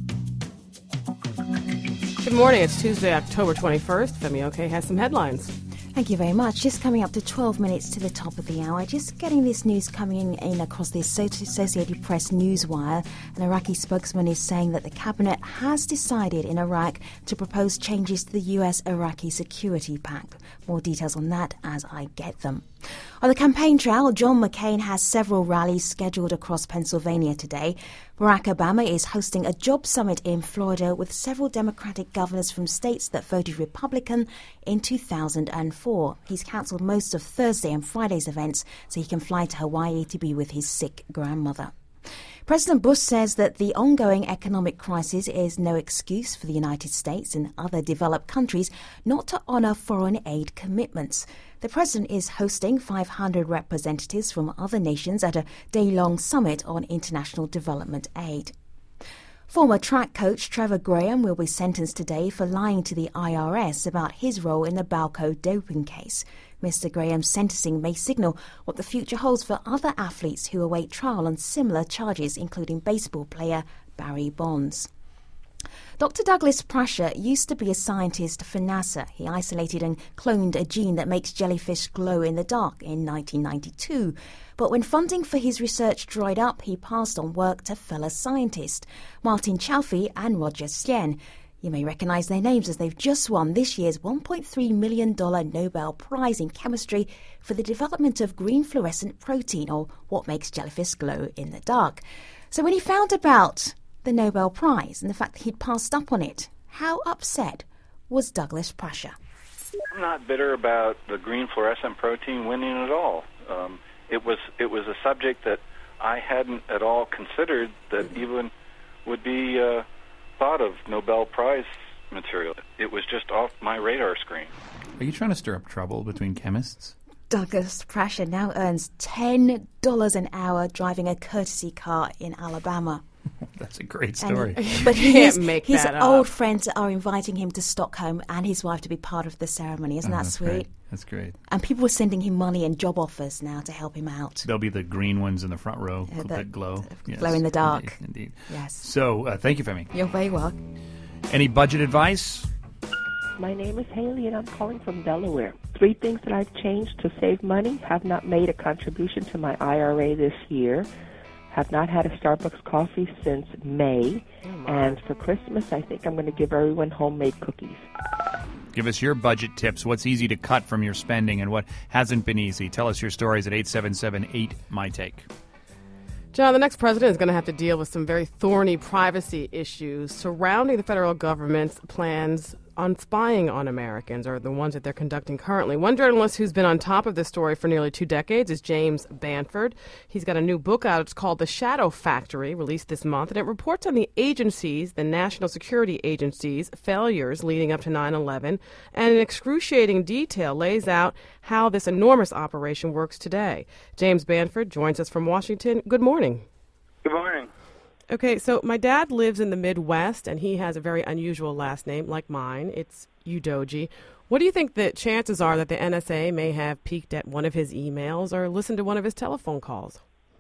Good morning. It's Tuesday, October twenty-first. Femi Oke has some headlines. Thank you very much. Just coming up to twelve minutes to the top of the hour. Just getting this news coming in across the Associated Press newswire. An Iraqi spokesman is saying that the cabinet has decided in Iraq to propose changes to the U S-Iraqi security pact. More details on that as I get them. On the campaign trail, John McCain has several rallies scheduled across Pennsylvania today. Barack Obama is hosting a job summit in Florida with several Democratic governors from states that voted Republican in two thousand four. He's cancelled most of Thursday and Friday's events so he can fly to Hawaii to be with his sick grandmother. President Bush says that the ongoing economic crisis is no excuse for the United States and other developed countries not to honour foreign aid commitments. The president is hosting five hundred representatives from other nations at a day-long summit on international development aid. Former track coach Trevor Graham will be sentenced today for lying to the I R S about his role in the Balco doping case. Mister Graham's sentencing may signal what the future holds for other athletes who await trial on similar charges, including baseball player Barry Bonds. Doctor Douglas Prusher used to be a scientist for NASA. He isolated and cloned a gene that makes jellyfish glow in the dark in nineteen ninety-two. But when funding for his research dried up, he passed on work to fellow scientists Martin Chalfie and Roger Sien. You may recognise their names as they've just won this year's one point three million dollars Nobel Prize in Chemistry for the development of green fluorescent protein, or what makes jellyfish glow in the dark. So when he found about the Nobel Prize and the fact that he'd passed up on it, how upset was Douglas Prusher? I'm not bitter about the green fluorescent protein winning at all. Um, it was it was a subject that I hadn't at all considered that even would be uh, thought of Nobel Prize material. It was just off my radar screen. Are you trying to stir up trouble between chemists? Douglas Prasher now earns ten dollars an hour driving a courtesy car in Alabama. That's a great story. And, but You his, can't make his that old up. friends are inviting him to Stockholm and his wife to be part of the ceremony. Isn't Oh, that that's sweet? great. That's great. And people are sending him money and job offers now to help him out. There'll be the green ones in the front row Uh, the- that glow. Yes, glow in the dark. Indeed. indeed. Yes. So, uh, thank you, Femi. You're very welcome. Any budget advice? My name is Haley, and I'm calling from Delaware. Three things that I've changed to save money: have not made a contribution to my I R A this year, have not had a Starbucks coffee since May, and for Christmas, I think I'm going to give everyone homemade cookies. Give us your budget tips. What's easy to cut from your spending and what hasn't been easy? Tell us your stories at eight seven seven eight, M Y Take. John, the next president is going to have to deal with some very thorny privacy issues surrounding the federal government's plans on spying on Americans, or the ones that they're conducting currently. One journalist who's been on top of this story for nearly two decades is James Banford. He's got a new book out. It's called The Shadow Factory, released this month, and it reports on the agencies, the national security agencies' failures leading up to nine eleven, and in excruciating detail lays out how this enormous operation works today. James Banford joins us from Washington. Good morning. Good morning. Okay, so my dad lives in the Midwest, and he has a very unusual last name, like mine. It's Udoji. What do you think the chances are that the N S A may have peeked at one of his emails or listened to one of his telephone calls?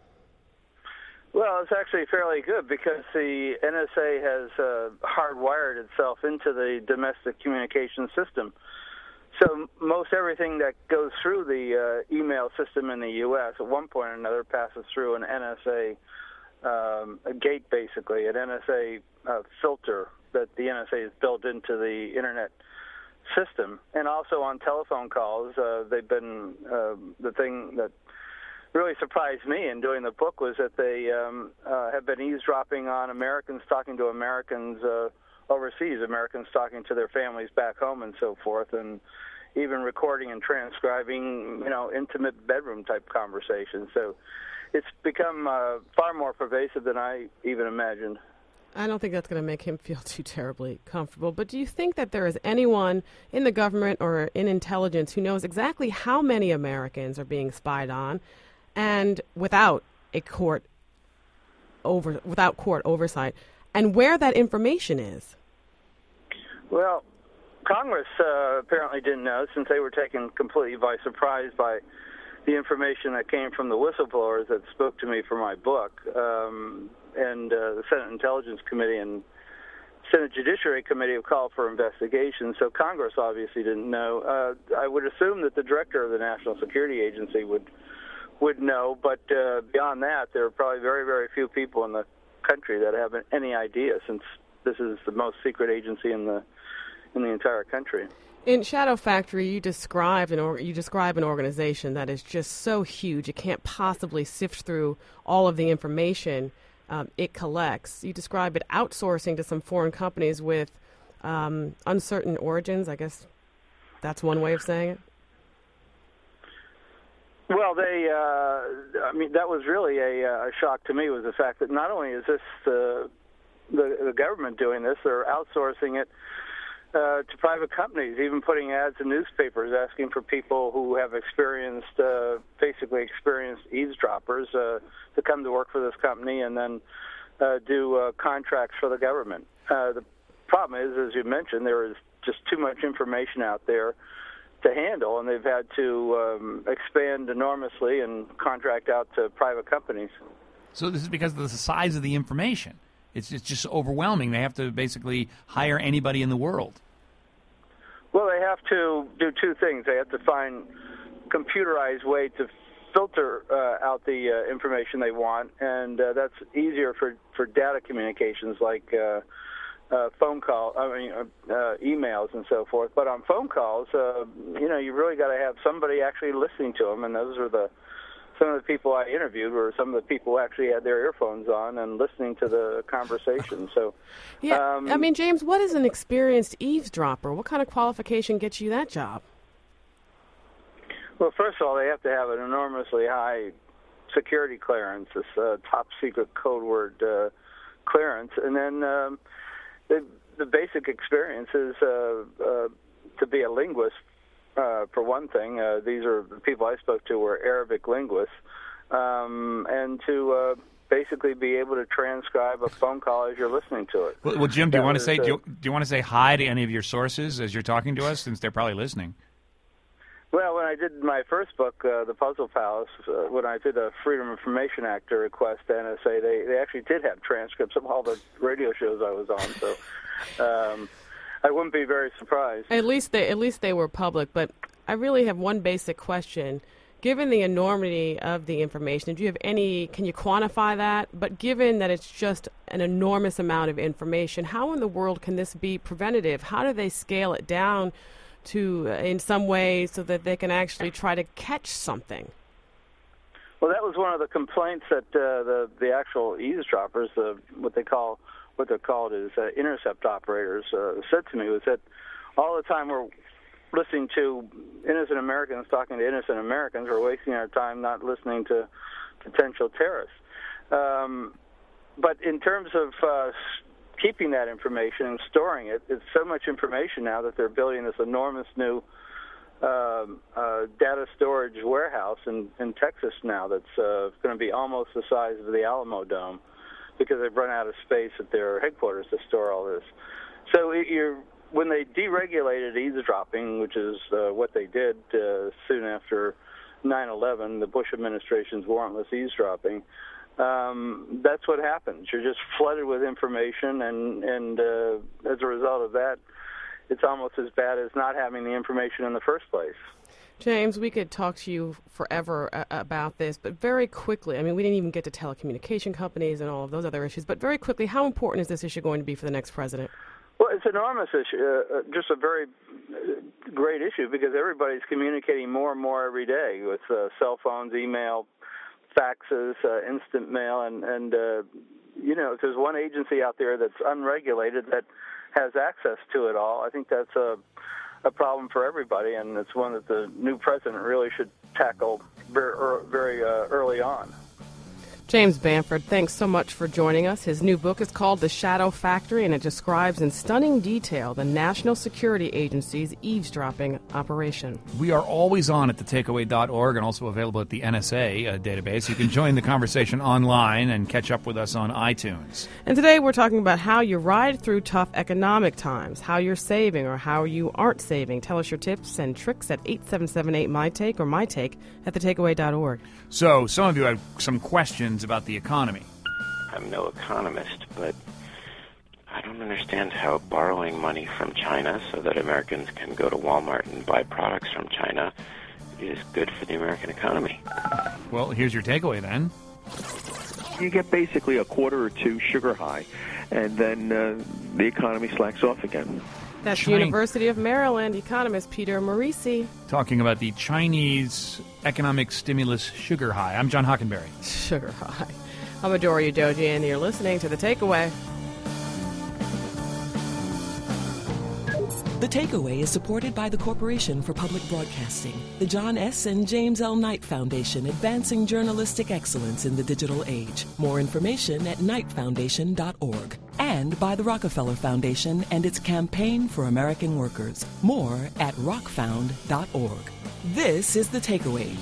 Well, it's actually fairly good because the N S A has uh, hardwired itself into the domestic communication system. So most everything that goes through the uh, email system in the U S at one point or another passes through an N S A Um, a gate, basically, an N S A uh, filter that the N S A has built into the Internet system. And also on telephone calls, uh, they've been, uh, the thing that really surprised me in doing the book was that they um, uh, have been eavesdropping on Americans talking to Americans uh, overseas, Americans talking to their families back home and so forth, and even recording and transcribing, you know, intimate bedroom-type conversations. So it's become uh, far more pervasive than I even imagined. I don't think that's going to make him feel too terribly comfortable. But do you think that there is anyone in the government or in intelligence who knows exactly how many Americans are being spied on, and without a court over without court oversight, and where that information is? Well, Congress uh, apparently didn't know, since they were taken completely by surprise by the information that came from the whistleblowers that spoke to me for my book, um, and uh, the Senate Intelligence Committee and Senate Judiciary Committee have called for investigation, so Congress obviously didn't know. Uh, I would assume that the director of the National Security Agency would would know, but uh, beyond that, there are probably very, very few people in the country that have any idea, since this is the most secret agency in the in the entire country. In Shadow Factory, you describe an or- you describe an organization that is just so huge it can't possibly sift through all of the information um, it collects. You describe it outsourcing to some foreign companies with um, uncertain origins. I guess that's one way of saying it. Well, they, uh, I mean, that was really a, a shock to me, was the fact that not only is this uh, the, the government doing this, they're outsourcing it uh, to private companies, even putting ads in newspapers asking for people who have experienced, uh, basically experienced eavesdroppers uh, to come to work for this company and then uh, do uh, contracts for the government. Uh, the problem is, as you mentioned, there is just too much information out there to handle, and they've had to um, expand enormously and contract out to private companies. So this is because of the size of the information. It's, it's just overwhelming. They have to basically hire anybody in the world. Well, they have to do two things. They have to find a computerized way to filter uh, out the uh, information they want, and uh, that's easier for, for data communications like uh, Uh, phone call, I mean, uh, uh, emails and so forth. But on phone calls, uh, you know, you really got to have somebody actually listening to them, and those are the some of the people I interviewed were some of the people who actually had their earphones on and listening to the conversation. So, yeah, um, I mean, James, what is an experienced eavesdropper? What kind of qualification gets you that job? Well, first of all, they have to have an enormously high security clearance, this uh, top secret code word uh, clearance, and then um, The, the basic experience is uh, uh, to be a linguist uh, for one thing. Uh, these are the people I spoke to were Arabic linguists, um, and to uh, basically be able to transcribe a phone call as you're listening to it. Well, well Jim, do you That want to was, say uh, do you, do you want to say hi to any of your sources as you're talking to us, since they're probably listening? Well, when I did my first book, uh, The Puzzle Palace, uh, when I did a Freedom of Information Act request to N S A, they, they actually did have transcripts of all the radio shows I was on, so um, I wouldn't be very surprised. At least they at least they were public, but I really have one basic question. Given the enormity of the information, do you have any, can you quantify that? But given that it's just an enormous amount of information, how in the world can this be preventative? How do they scale it down to, uh, in some way, so that they can actually try to catch something? Well, that was one of the complaints that uh, the the actual eavesdroppers, uh, what they call what they're called is uh, intercept operators, uh, said to me, was that all the time we're listening to innocent Americans talking to innocent Americans, we're wasting our time not listening to potential terrorists. Um, but in terms of uh, keeping that information and storing it, it's so much information now that they're building this enormous new um, uh, data storage warehouse in, in Texas now that's uh, going to be almost the size of the Alamo Dome, because they've run out of space at their headquarters to store all this. So it, you're when they deregulated eavesdropping, which is uh, what they did uh, soon after nine eleven, the Bush administration's warrantless eavesdropping, um, that's what happens. You're just flooded with information, and, and uh, as a result of that, it's almost as bad as not having the information in the first place. James, we could talk to you forever uh, about this, but very quickly, I mean, we didn't even get to telecommunication companies and all of those other issues, but very quickly, how important is this issue going to be for the next president? Well, it's an enormous issue, uh, just a very great issue, because everybody's communicating more and more every day with uh, cell phones, email, faxes, uh, instant mail, and, and uh, you know, if there's one agency out there that's unregulated that has access to it all, I think that's a, a problem for everybody, and it's one that the new president really should tackle very, very uh, early on. James Bamford, thanks so much for joining us. His new book is called The Shadow Factory, and it describes in stunning detail the National Security Agency's eavesdropping operation. We are always on at the takeaway dot org and also available at the N S A uh, database. You can join the conversation online and catch up with us on iTunes. And today we're talking about how you ride through tough economic times, how you're saving or how you aren't saving. Tell us your tips and tricks at eight seven seven eight, M Y Take or MyTake at the takeaway dot org. So, some of you have some questions about the economy. I'm no economist, but I don't understand how borrowing money from China so that Americans can go to Walmart and buy products from China is good for the American economy. Well, here's your takeaway then. You get basically a quarter or two sugar high, and then uh, the economy slacks off again. That's China. University of Maryland economist Peter Morisi. Talking about the Chinese economic stimulus sugar high. I'm John Hockenberry. Sugar high. I'm Adora Udoji, and you're listening to The Takeaway. The Takeaway is supported by the Corporation for Public Broadcasting, the John S. and James L. Knight Foundation, advancing journalistic excellence in the digital age. More information at knight foundation dot org. And by the Rockefeller Foundation and its Campaign for American Workers. More at rock found dot org. This is The Takeaway.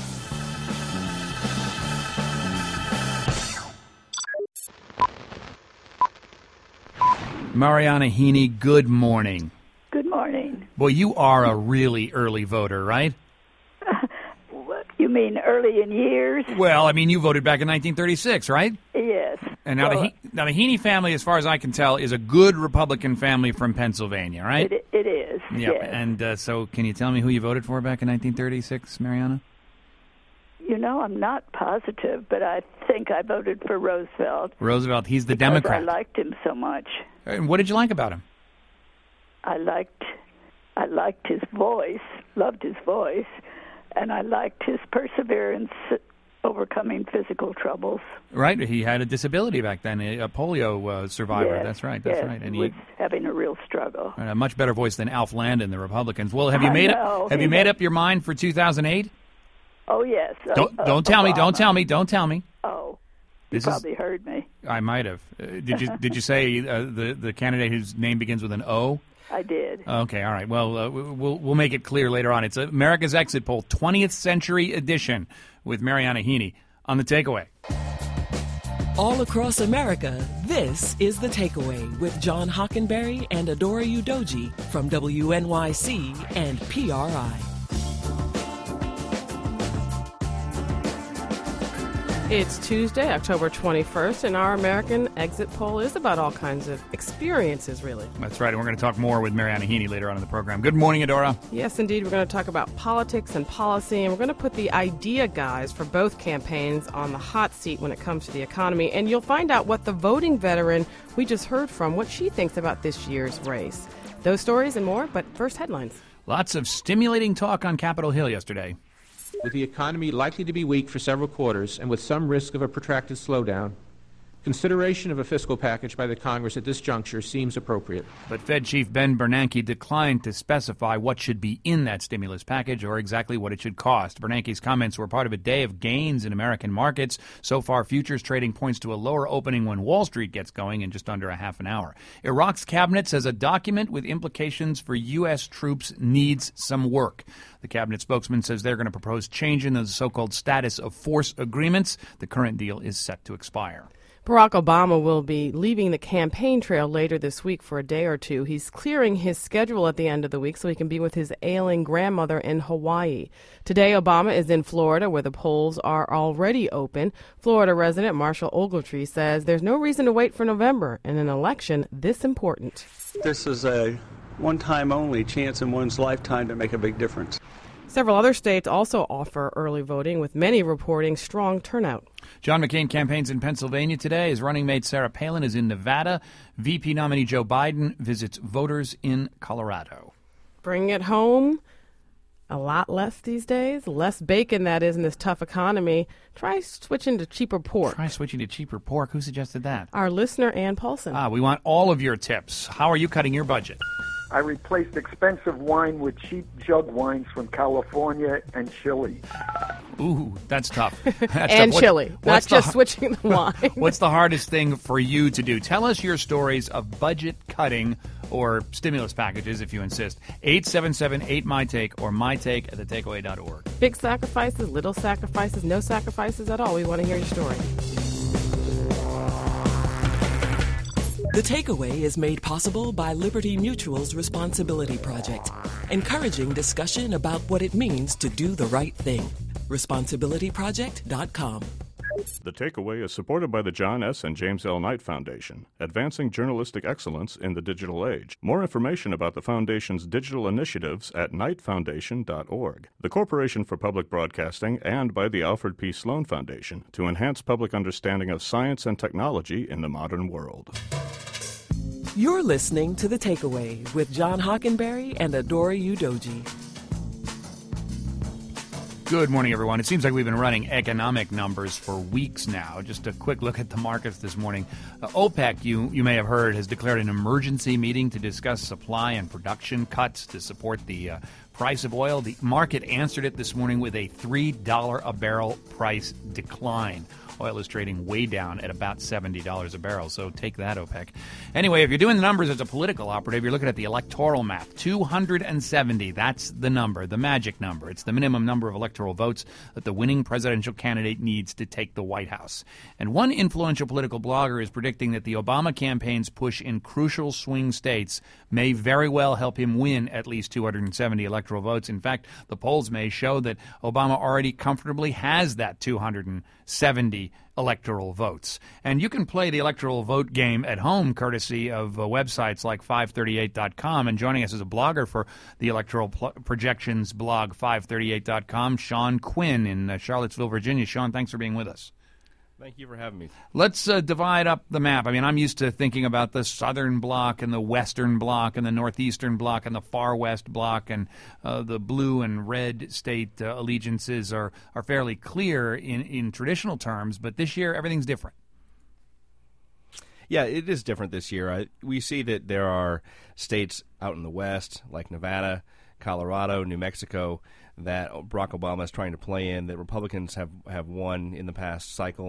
Mariana Heaney, good morning. Good morning. Boy, you are a really early voter, right? You mean early in years? Well, I mean, you voted back in nineteen thirty-six, right? Yes. And now, well, the, he- now the Heaney family, as far as I can tell, is a good Republican family from Pennsylvania, right? It, it is, Yep. yes. And uh, so can you tell me who you voted for back in nineteen thirty-six, Mariana? You know, I'm not positive, but I think I voted for Roosevelt. Roosevelt, he's the because Democrat. I liked him so much. And what did you like about him? I liked, I liked his voice, loved his voice, and I liked his perseverance overcoming physical troubles. Right, he had a disability back then, a a polio uh, survivor. Yes, That's right, that's yes, right. And he was having a real struggle. a much better voice than Alf Landon, the Republicans. Well, have you I made know, up? Have he you made had- up your mind for two thousand eight? Oh, yes. Don't uh, don't tell me. Don't Obama. tell me. Don't tell me. Oh, This you is- probably heard me. I might have. Uh, did you Did you say uh, the the candidate whose name begins with an O? I did. Okay, all right. Well, uh, we'll we'll make it clear later on. It's America's Exit Poll, twentieth Century Edition, with Mariana Heaney on The Takeaway. All across America, this is The Takeaway with John Hockenberry and Adora Udoji from W N Y C and P R I. It's Tuesday, October twenty-first, and our American Exit Poll is about all kinds of experiences, really. That's right, and we're going to talk more with Mariana Heaney later on in the program. Good morning, Adora. Yes, indeed. We're going to talk about politics and policy, and we're going to put the idea guys for both campaigns on the hot seat when it comes to the economy, and you'll find out what the voting veteran we just heard from, what she thinks about this year's race. Those stories and more, but first, headlines. Lots of stimulating talk on Capitol Hill yesterday. With the economy likely to be weak for several quarters and with some risk of a protracted slowdown, consideration of a fiscal package by the Congress at this juncture seems appropriate. But Fed Chief Ben Bernanke declined to specify what should be in that stimulus package or exactly what it should cost. Bernanke's comments were part of a day of gains in American markets. So far, futures trading points to a lower opening when Wall Street gets going in just under a half an hour. Iraq's cabinet says a document with implications for U S troops needs some work. The cabinet spokesman says they're going to propose change in the so-called status of force agreements. The current deal is set to expire. Barack Obama will be leaving the campaign trail later this week for a day or two. He's clearing his schedule at the end of the week so he can be with his ailing grandmother in Hawaii. Today, Obama is in Florida, where the polls are already open. Florida resident Marshall Ogletree says there's no reason to wait for November in an election this important. This is a one-time only chance in one's lifetime to make a big difference. Several other states also offer early voting, with many reporting strong turnout. John McCain campaigns in Pennsylvania today. His running mate Sarah Palin is in Nevada. V P nominee Joe Biden visits voters in Colorado. Bringing it home a lot less these days. Less bacon, that is, in this tough economy. Try switching to cheaper pork. Try switching to cheaper pork. Who suggested that? Our listener, Ann Paulson. Ah, we want all of your tips. How are you cutting your budget? I replaced expensive wine with cheap jug wines from California and Chile. Ooh, that's tough. That's and tough. Chile, What, not just the, switching the wine. What's the hardest thing for you to do? Tell us your stories of budget cutting or stimulus packages, if you insist. eight seven seven eight my take or my take at the takeaway dot org. Big sacrifices, little sacrifices, no sacrifices at all. We want to hear your story. The Takeaway is made possible by Liberty Mutual's Responsibility Project, encouraging discussion about what it means to do the right thing. responsibility project dot com. The Takeaway is supported by the John S. and James L. Knight Foundation, advancing journalistic excellence in the digital age. More information about the Foundation's digital initiatives at knight foundation dot org. The Corporation for Public Broadcasting, and by the Alfred P. Sloan Foundation to enhance public understanding of science and technology in the modern world. You're listening to The Takeaway with John Hockenberry and Adora Udoji. Good morning, everyone. It seems like we've been running economic numbers for weeks now. Just a quick look at the markets this morning. Uh, OPEC, you, you may have heard, has declared an emergency meeting to discuss supply and production cuts to support the uh, price of oil. The market answered it this morning with a three dollars a barrel price decline. Oil is trading way down at about seventy dollars a barrel, so take that, OPEC. Anyway, if you're doing the numbers as a political operative, you're looking at the electoral map. two hundred seventy, that's the number, the magic number. It's the minimum number of electoral votes that the winning presidential candidate needs to take the White House. And one influential political blogger is predicting that the Obama campaign's push in crucial swing states may very well help him win at least two hundred seventy electoral votes. In fact, the polls may show that Obama already comfortably has that two hundred seventy electoral votes. And you can play the electoral vote game at home courtesy of uh, websites like five thirty-eight dot com. And joining us as a blogger for the electoral pl- projections blog five thirty-eight dot com, Sean Quinn in uh, Charlottesville, Virginia. Sean, thanks for being with us. Thank you for having me. Let's uh, divide up the map. I mean, I'm used to thinking about the southern block and the western block and the northeastern block and the far west block, and uh, the blue and red state uh, allegiances are, are fairly clear in, in traditional terms, but this year everything's different. Yeah, it is different this year. I, we see that there are states out in the west, like Nevada, Colorado, New Mexico, that Barack Obama is trying to play in, that Republicans have, have won in the past cycle.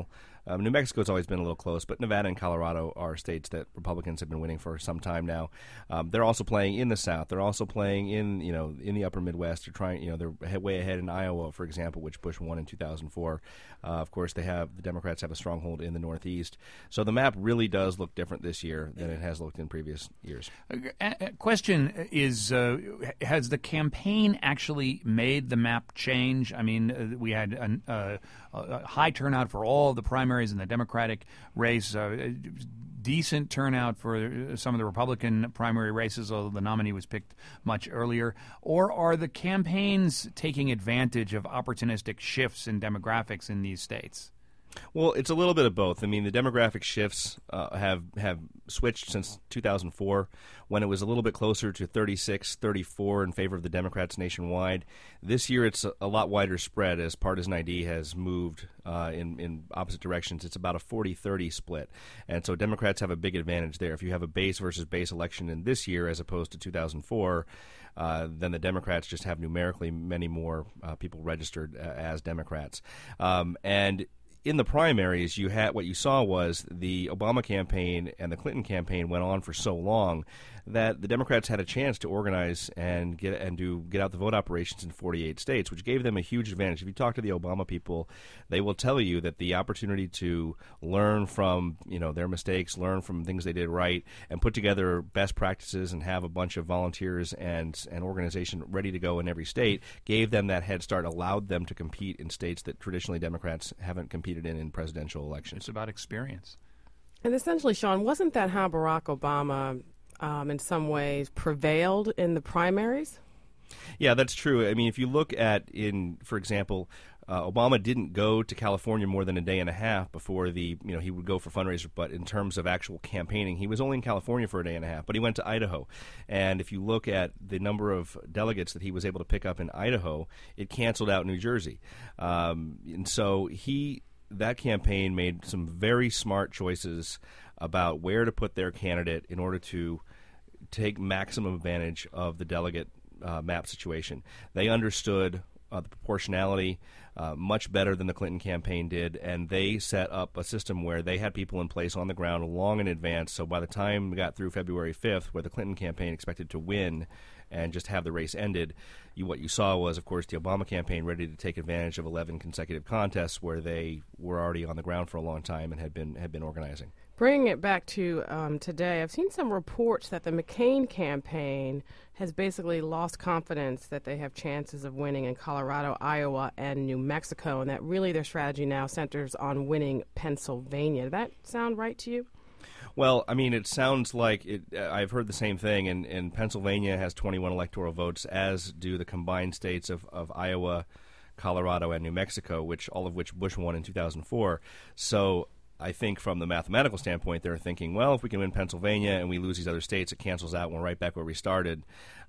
Um, New Mexico's always been a little close, but Nevada and Colorado are states that Republicans have been winning for some time now. Um, they're also playing in the South. They're also playing in, you know, in the upper Midwest. They're trying, you know, they're way ahead in Iowa, for example, which Bush won in two thousand four. Uh, of course, they have the Democrats have a stronghold in the Northeast. So the map really does look different this year than it has looked in previous years. Uh, question is, uh, has the campaign actually made the map change? I mean, uh, we had an, uh, a high turnout for all the primaries in the Democratic race, uh, decent turnout for some of the Republican primary races, although the nominee was picked much earlier. Or are the campaigns taking advantage of opportunistic shifts in demographics in these states? Well, it's a little bit of both. I mean, the demographic shifts uh, have have switched since two thousand four, when it was a little bit closer to thirty-six thirty-four in favor of the Democrats nationwide. This year, it's a, a lot wider spread as partisan I D has moved uh, in, in opposite directions. It's about a forty thirty split. And so Democrats have a big advantage there. If you have a base versus base election in this year as opposed to two thousand four, uh, then the Democrats just have numerically many more uh, people registered uh, as Democrats. Um, and in the primaries, you had what you saw was the Obama campaign and the Clinton campaign went on for so long that the Democrats had a chance to organize and get and do get out the vote operations in forty-eight states, which gave them a huge advantage. If you talk to the Obama people, they will tell you that the opportunity to learn from you know their mistakes, learn from things they did right, and put together best practices and have a bunch of volunteers and an organization ready to go in every state gave them that head start, allowed them to compete in states that traditionally Democrats haven't competed in in presidential elections. It's about experience. And essentially, Sean, wasn't that how Barack Obama, um, in some ways, prevailed in the primaries? Yeah, that's true. I mean, if you look at, in, for example, uh, Obama didn't go to California more than a day and a half before the, you know, he would go for fundraisers, but in terms of actual campaigning, he was only in California for a day and a half, but he went to Idaho. And if you look at the number of delegates that he was able to pick up in Idaho, it canceled out New Jersey. Um, and so he... that campaign made some very smart choices about where to put their candidate in order to take maximum advantage of the delegate uh, map situation. They understood uh, the proportionality uh, much better than the Clinton campaign did, and they set up a system where they had people in place on the ground long in advance. So by the time we got through February fifth, where the Clinton campaign expected to win and just have the race ended, you, what you saw was, of course, the Obama campaign ready to take advantage of eleven consecutive contests where they were already on the ground for a long time and had been had been organizing. Bringing it back to um, today, I've seen some reports that the McCain campaign has basically lost confidence that they have chances of winning in Colorado, Iowa, and New Mexico, and that really their strategy now centers on winning Pennsylvania. Does that sound right to you? Well, I mean, it sounds like it, uh, I've heard the same thing, and, and Pennsylvania has twenty-one electoral votes, as do the combined states of, of Iowa, Colorado, and New Mexico, which all of which Bush won in two thousand four. So I think from the mathematical standpoint, they're thinking, well, if we can win Pennsylvania and we lose these other states, it cancels out and we're right back where we started.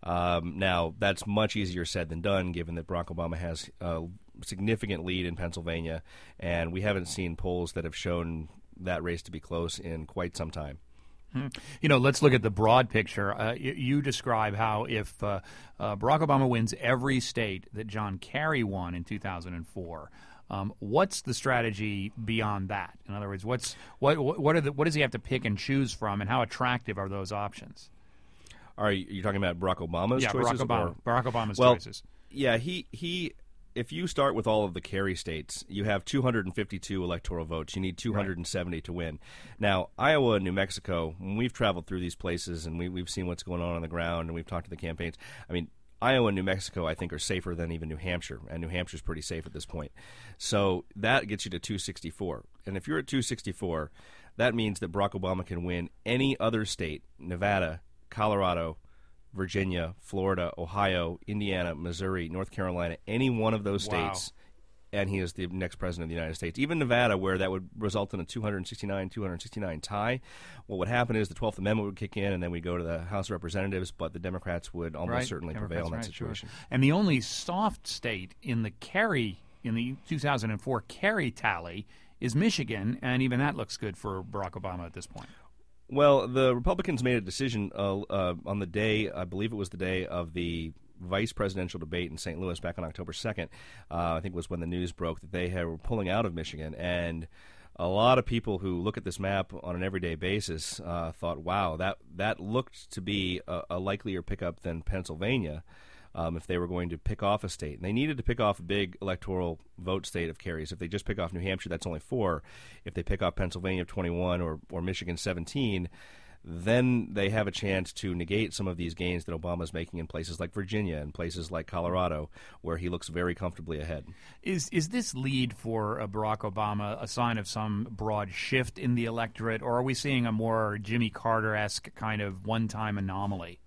Um, now, that's much easier said than done, given that Barack Obama has a significant lead in Pennsylvania, and we haven't seen polls that have shown that race to be close in quite some time. You know, let's look at the broad picture. Uh, you, you describe how if uh, uh, Barack Obama wins every state that John Kerry won in two thousand four, um, what's the strategy beyond that? In other words, what's what what are the, what does he have to pick and choose from, and how attractive are those options? Are you you're talking about Barack Obama's yeah, choices? Barack Obama. Or? Barack Obama's well, choices. Yeah, he he. If you start with all of the Kerry states, you have two hundred fifty-two electoral votes. You need two hundred seventy right. to win. Now, Iowa and New Mexico, when we've traveled through these places and we, we've seen what's going on on the ground and we've talked to the campaigns, I mean, Iowa and New Mexico, I think, are safer than even New Hampshire, and New Hampshire's pretty safe at this point. So that gets you to two sixty-four. And if you're at two sixty-four, that means that Barack Obama can win any other state, Nevada, Colorado, Virginia, Florida, Ohio, Indiana, Missouri, North Carolina, any one of those states, wow. and he is the next president of the United States. Even Nevada, where that would result in a two sixty-nine two sixty-nine tie, what would happen is the twelfth Amendment would kick in, and then we go to the House of Representatives, but the Democrats would almost right. certainly Democrats, prevail in that right, situation. Sure. And the only soft state in the Kerry, in the two thousand four Kerry tally is Michigan, and even that looks good for Barack Obama at this point. Well, the Republicans made a decision uh, uh, on the day, I believe it was the day of the vice presidential debate in Saint Louis back on October second, uh, I think was when the news broke that they had, were pulling out of Michigan. And a lot of people who look at this map on an everyday basis uh, thought, wow, that, that looked to be a, a likelier pickup than Pennsylvania um, if they were going to pick off a state. And they needed to pick off a big electoral vote state of carries. If they just pick off New Hampshire, that's only four. If they pick off Pennsylvania, twenty-one, or, or Michigan, seventeen, then they have a chance to negate some of these gains that Obama's making in places like Virginia and places like Colorado, where he looks very comfortably ahead. Is is this lead for uh, Barack Obama a sign of some broad shift in the electorate, or are we seeing a more Jimmy Carter-esque kind of one-time anomaly?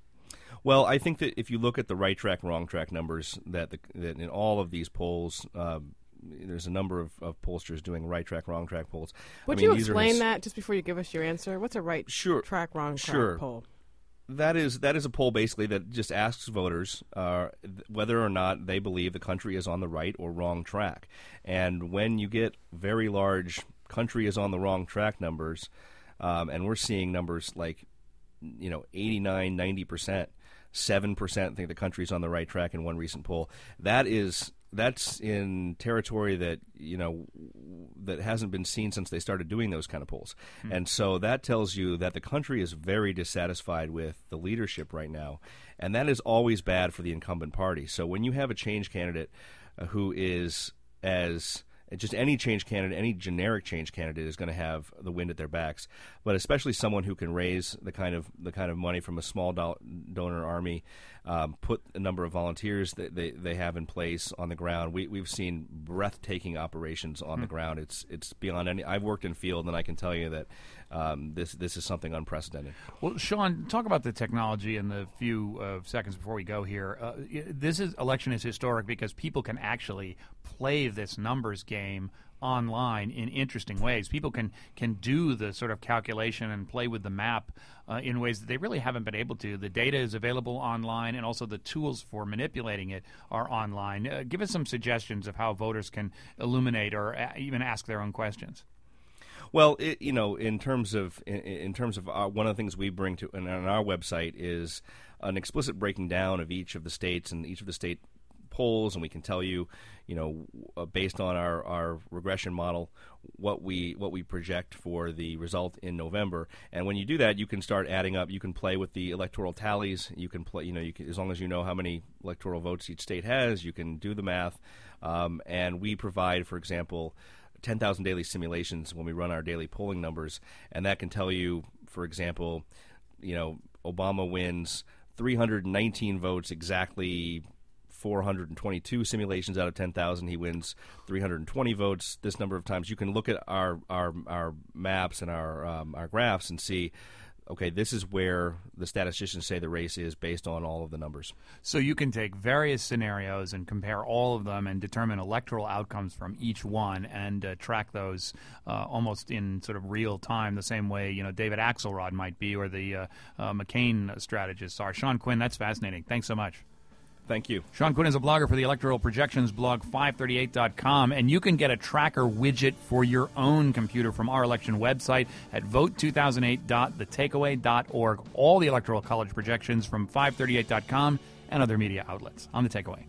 Well, I think that if you look at the right track, wrong track numbers, that, the, that in all of these polls, uh, there's a number of, of pollsters doing right track, wrong track polls. Would I mean, you these explain his... that just before you give us your answer? What's a right sure. track, wrong track sure. poll? That is that is a poll basically that just asks voters uh, whether or not they believe the country is on the right or wrong track. And when you get very large country is on the wrong track numbers, um, and we're seeing numbers like, you know, eighty-nine, ninety percent, seven percent think the country is on the right track in one recent poll, that is... That's in territory that, you know, that hasn't been seen since they started doing those kind of polls. Mm. And so that tells you that the country is very dissatisfied with the leadership right now. And that is always bad for the incumbent party. So when you have a change candidate uh, who is as just any change candidate, any generic change candidate is going to have the wind at their backs, but especially someone who can raise the kind of the kind of money from a small do- donor army, um, put a number of volunteers that they, they have in place on the ground. We we've seen breathtaking operations on mm. the ground. It's it's beyond any. I've worked in field, and I can tell you that um, this this is something unprecedented. Well, Sean, talk about the technology in the few uh, seconds before we go here. Uh, this is election is historic because people can actually play this numbers game online in interesting ways. People can can do the sort of calculation and play with the map uh, in ways that they really haven't been able to. The data is available online, and also the tools for manipulating it are online. Uh, give us some suggestions of how voters can illuminate or a- even ask their own questions. Well, it, you know, in terms of in, in terms of our, one of the things we bring to on our website is an explicit breaking down of each of the states and each of the state polls, and we can tell you, you know, uh, based on our, our regression model, what we what we project for the result in November. And when you do that, you can start adding up. You can play with the electoral tallies. You can play, you know, you can, as long as you know how many electoral votes each state has, you can do the math. Um, and we provide, for example, ten thousand daily simulations when we run our daily polling numbers, and that can tell you, for example, you know, Obama wins three hundred nineteen votes exactly. four hundred twenty-two simulations out of ten thousand. He wins three hundred twenty votes this number of times. You can look at our our, our maps and our um, our graphs and see, okay, this is where the statisticians say the race is based on all of the numbers. So you can take various scenarios and compare all of them and determine electoral outcomes from each one and uh, track those uh, almost in sort of real time, the same way, you know, David Axelrod might be or the uh, uh, McCain strategists are. Sean Quinn, that's fascinating. Thanks so much. Thank you. Sean Quinn is a blogger for the electoral projections blog five thirty-eight dot com, and you can get a tracker widget for your own computer from our election website at vote two thousand eight dot the takeaway dot org. All the electoral college projections from five thirty-eight dot com and other media outlets on The Takeaway.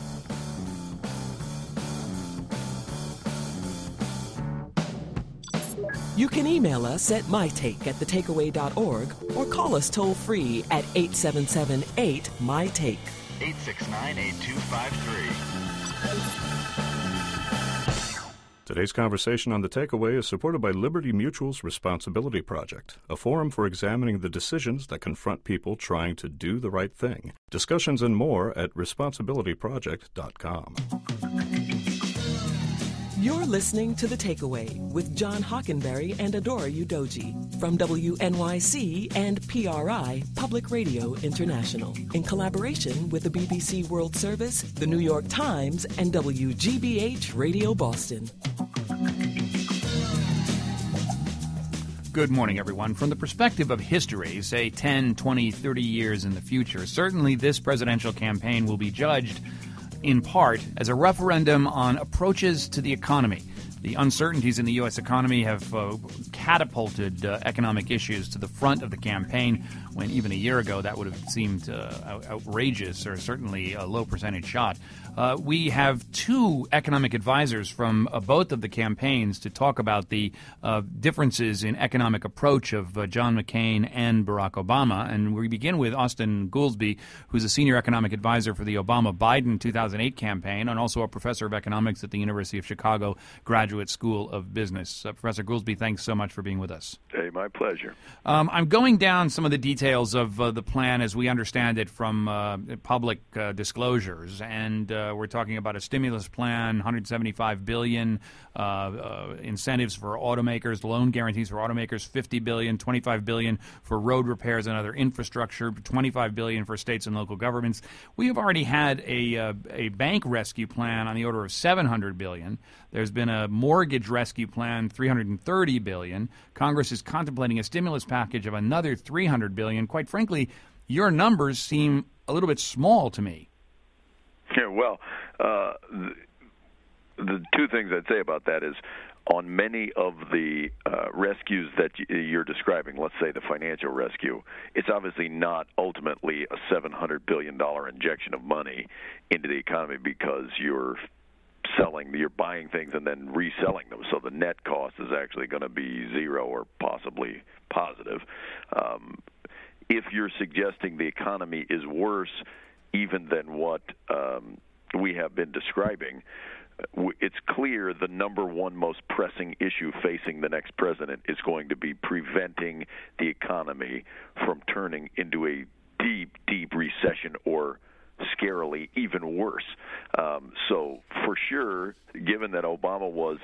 You can email us at mytake at the takeaway dot org or call us toll-free at eight seven seven eight M Y Take. eight six nine, eight two five three. Today's conversation on The Takeaway is supported by Liberty Mutual's Responsibility Project, a forum for examining the decisions that confront people trying to do the right thing. Discussions and more at responsibility project dot com. You're listening to The Takeaway with John Hockenberry and Adora Udoji from W N Y C and P R I, Public Radio International, in collaboration with the B B C World Service, the New York Times, and W G B H Radio Boston. Good morning, everyone. From the perspective of history, say ten, twenty, thirty years in the future, certainly this presidential campaign will be judged in part as a referendum on approaches to the economy. The uncertainties in the U S economy have uh, catapulted uh, economic issues to the front of the campaign, when even a year ago that would have seemed uh, outrageous or certainly a low percentage shot. Uh, we have two economic advisors from uh, both of the campaigns to talk about the uh, differences in economic approach of uh, John McCain and Barack Obama. And we begin with Austin Goolsbee, who's a senior economic advisor for the Obama-Biden two thousand eight campaign and also a professor of economics at the University of Chicago Graduate School of Business. Uh, Professor Goolsbee, thanks so much for being with us. Hey, my pleasure. Um, I'm going down some of the details of uh, the plan as we understand it from uh, public uh, disclosures, and uh, we're talking about a stimulus plan, one hundred seventy-five billion dollars, uh, uh, incentives for automakers, loan guarantees for automakers, fifty billion dollars, twenty-five billion dollars for road repairs and other infrastructure, twenty-five billion dollars for states and local governments. We have already had a uh, a bank rescue plan on the order of seven hundred billion dollars. There's been a mortgage rescue plan, three hundred thirty billion dollars. Congress is contemplating a stimulus package of another three hundred billion dollars. Quite frankly, your numbers seem a little bit small to me. Yeah, well, uh, the, the two things I'd say about that is on many of the uh, rescues that you're describing, let's say the financial rescue, it's obviously not ultimately a seven hundred billion dollars injection of money into the economy because you're selling, you're buying things and then reselling them. So the net cost is actually going to be zero or possibly positive. Um, if you're suggesting the economy is worse even than what um, we have been describing, it's clear the number one most pressing issue facing the next president is going to be preventing the economy from turning into a deep, deep recession or scarily even worse. Um, so for sure, given that Obama was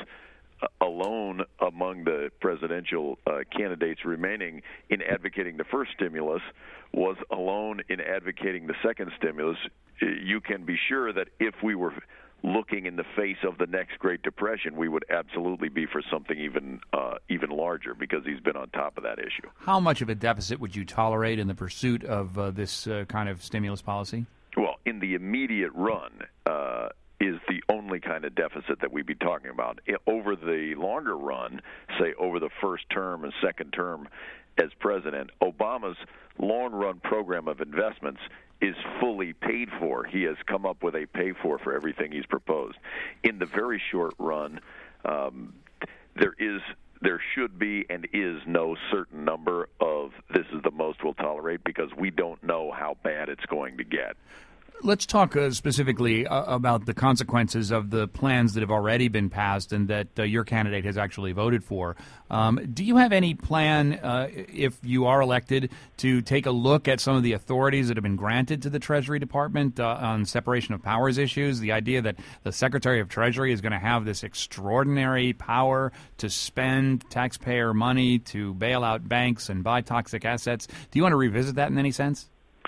alone among the presidential uh, candidates remaining in advocating the first stimulus, was alone in advocating the second stimulus, you can be sure that if we were looking in the face of the next Great Depression, we would absolutely be for something even uh, even larger because he's been on top of that issue. How much of a deficit would you tolerate in the pursuit of uh, this uh, kind of stimulus policy? Well, in the immediate run, uh, is the only kind of deficit that we'd be talking about. Over the longer run, say over the first term and second term as president, Obama's long-run program of investments is fully paid for. He has come up with a pay-for for everything he's proposed. In the very short run, um, there is, there should be and is no certain number of this is the most we'll tolerate because we don't know how bad it's going to get. Let's talk uh, specifically uh, about the consequences of the plans that have already been passed and that uh, your candidate has actually voted for. Um, do you have any plan, uh, if you are elected, to take a look at some of the authorities that have been granted to the Treasury Department uh, on separation of powers issues? The idea that the Secretary of Treasury is going to have this extraordinary power to spend taxpayer money to bail out banks and buy toxic assets. Do you want to revisit that in any sense?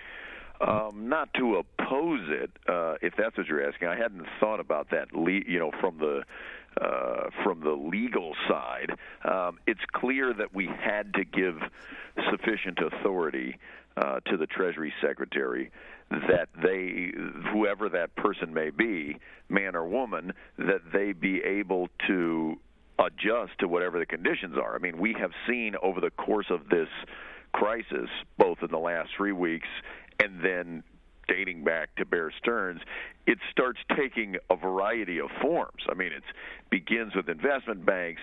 Um, not to oppose it, uh, if that's what you're asking. I hadn't thought about that. Le- you know, from the uh, from the legal side, um, it's clear that we had to give sufficient authority uh, to the Treasury Secretary that they, whoever that person may be, man or woman, that they be able to adjust to whatever the conditions are. I mean, we have seen over the course of this crisis, both in the last three weeks and then dating back to Bear Stearns, it starts taking a variety of forms. I mean, it begins with investment banks.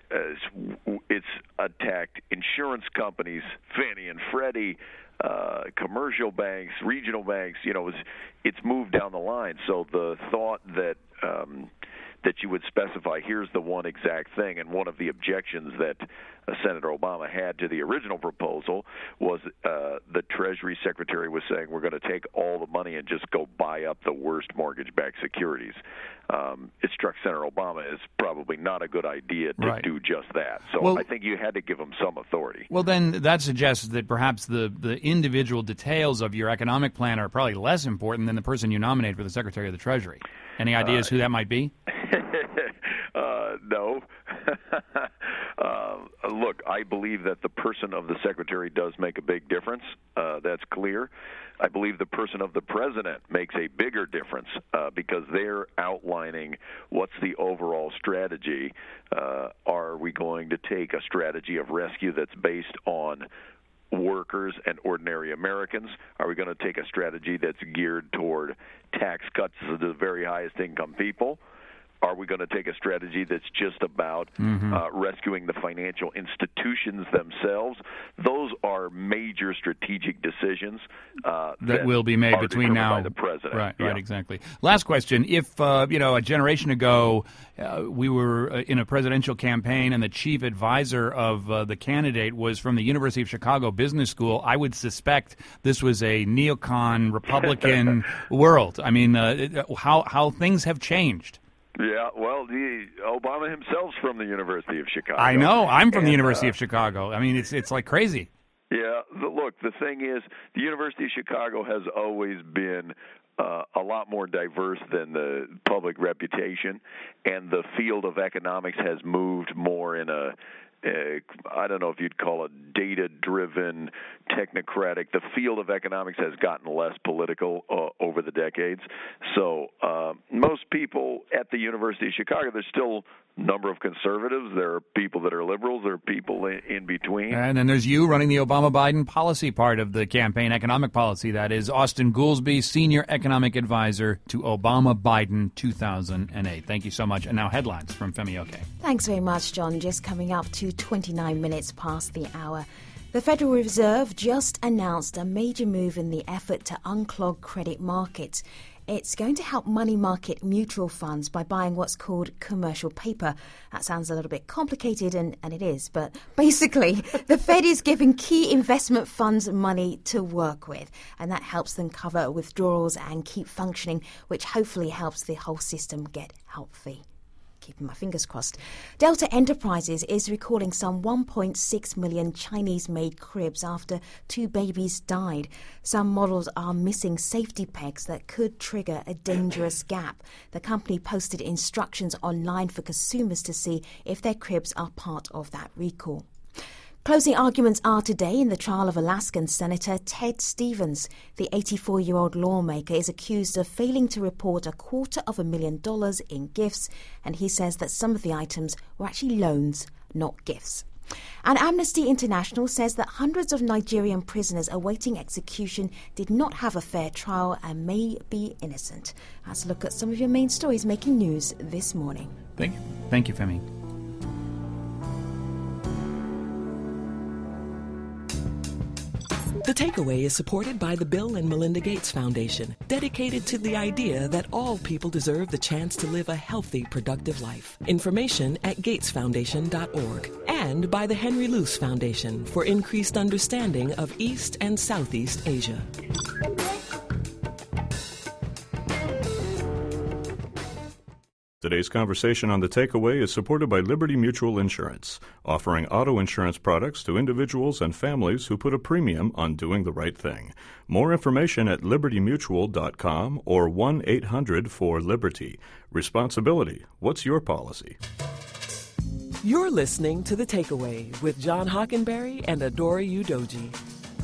Uh, it's attacked insurance companies, Fannie and Freddie, uh, commercial banks, regional banks. You know, it's, it's moved down the line. So the thought that um, that you would specify here's the one exact thing, and one of the objections that uh, Senator Obama had to the original proposal was uh, the Treasury Secretary was saying we're going to take all the money and just go buy up the worst mortgage-backed securities. Um, it struck Senator Obama as probably not a good idea to Right. do just that. So Well- I think you had to give him some authority. Well, then that suggests that perhaps the, the individual details of your economic plan are probably less important than the person you nominate for the Secretary of the Treasury. Any ideas Uh, who that might be? uh, no. uh, look, I believe that the person of the Secretary does make a big difference. Uh, that's clear. I believe the person of the President makes a bigger difference uh, because they're outlining what's the overall strategy. Uh, are we going to take a strategy of rescue that's based on workers and ordinary Americans? Are we going to take a strategy that's geared toward tax cuts to the very highest income people? Are we going to take a strategy that's just about mm-hmm. uh, rescuing the financial institutions themselves? Those are major strategic decisions uh, that, that will be made are between now. By the president. Right, yeah. right, exactly. Last question: If uh, you know, a generation ago, uh, we were in a presidential campaign, and the chief advisor of uh, the candidate was from the University of Chicago Business School, I would suspect this was a neocon Republican world. I mean, uh, how how things have changed. Yeah, well, the Obama himself's from the University of Chicago. I know. I'm from and, the University uh, of Chicago. I mean, it's it's like crazy. Yeah, the, look, the thing is, the University of Chicago has always been uh, a lot more diverse than the public reputation, and the field of economics has moved more in a Uh, I don't know if you'd call it data-driven, technocratic. The field of economics has gotten less political uh, over the decades. So uh, most people at the University of Chicago, there's still a number of conservatives. There are people that are liberals. There are people in, in between. And then there's you running the Obama-Biden policy part of the campaign, economic policy. That is Austin Goolsbee, Senior Economic Advisor to Obama-Biden two thousand eight. Thank you so much. And now headlines from Femi Oke. Thanks very much, John. Just coming up to twenty-nine minutes past the hour. The Federal Reserve just announced a major move in the effort to unclog credit markets. It's going to help money market mutual funds by buying what's called commercial paper. That sounds a little bit complicated, and, and it is, but basically the Fed is giving key investment funds money to work with, and that helps them cover withdrawals and keep functioning, which hopefully helps the whole system get healthy. Keeping my fingers crossed. Delta Enterprises is recalling some one point six million Chinese-made cribs after two babies died. Some models are missing safety pegs that could trigger a dangerous gap. The company posted instructions online for consumers to see if their cribs are part of that recall. Closing arguments are today in the trial of Alaskan Senator Ted Stevens. The eighty-four-year-old lawmaker is accused of failing to report a quarter of a million dollars in gifts, and he says that some of the items were actually loans, not gifts. And Amnesty International says that hundreds of Nigerian prisoners awaiting execution did not have a fair trial and may be innocent. Let's look at some of your main stories making news this morning. Thank you. Thank you, Femi. The Takeaway is supported by the Bill and Melinda Gates Foundation, dedicated to the idea that all people deserve the chance to live a healthy, productive life. Information at gates foundation dot org. And by the Henry Luce Foundation for increased understanding of East and Southeast Asia. Today's conversation on The Takeaway is supported by Liberty Mutual Insurance, offering auto insurance products to individuals and families who put a premium on doing the right thing. More information at liberty mutual dot com or one eight hundred four liberty. Responsibility. What's your policy? You're listening to The Takeaway with John Hockenberry and Adora Udoji.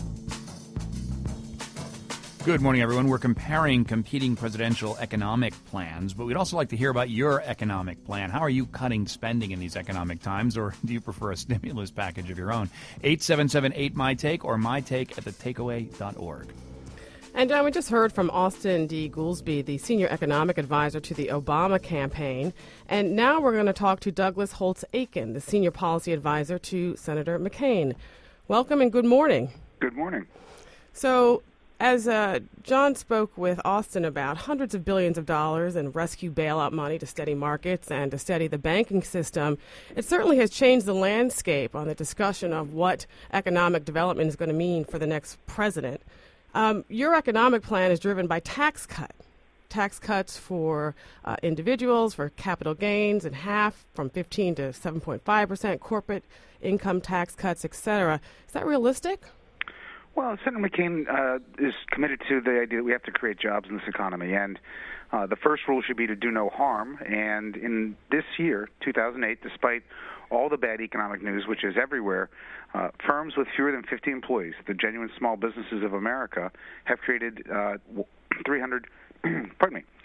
Good morning, everyone. We're comparing competing presidential economic plans, but we'd also like to hear about your economic plan. How are you cutting spending in these economic times, or do you prefer a stimulus package of your own? eight seven seven eight my take or my take at the takeaway dot org. And John, we just heard from Austin D. Goolsbee, the senior economic advisor to the Obama campaign. And now we're going to talk to Douglas Holtz-Eakin, the senior policy advisor to Senator McCain. Welcome and good morning. Good morning. So, as uh, John spoke with Austin about, hundreds of billions of dollars in rescue bailout money to steady markets and to steady the banking system, it certainly has changed the landscape on the discussion of what economic development is going to mean for the next president. Um, your economic plan is driven by tax cut. Tax cuts for uh, individuals, for capital gains, and half from fifteen to seven point five percent, corporate income tax cuts, et cetera. Is that realistic? Well, Senator McCain uh, is committed to the idea that we have to create jobs in this economy, and uh, the first rule should be to do no harm. And in this year, two thousand eight, despite all the bad economic news, which is everywhere, uh, firms with fewer than fifty employees, the genuine small businesses of America, have created uh, three hundred, pardon me,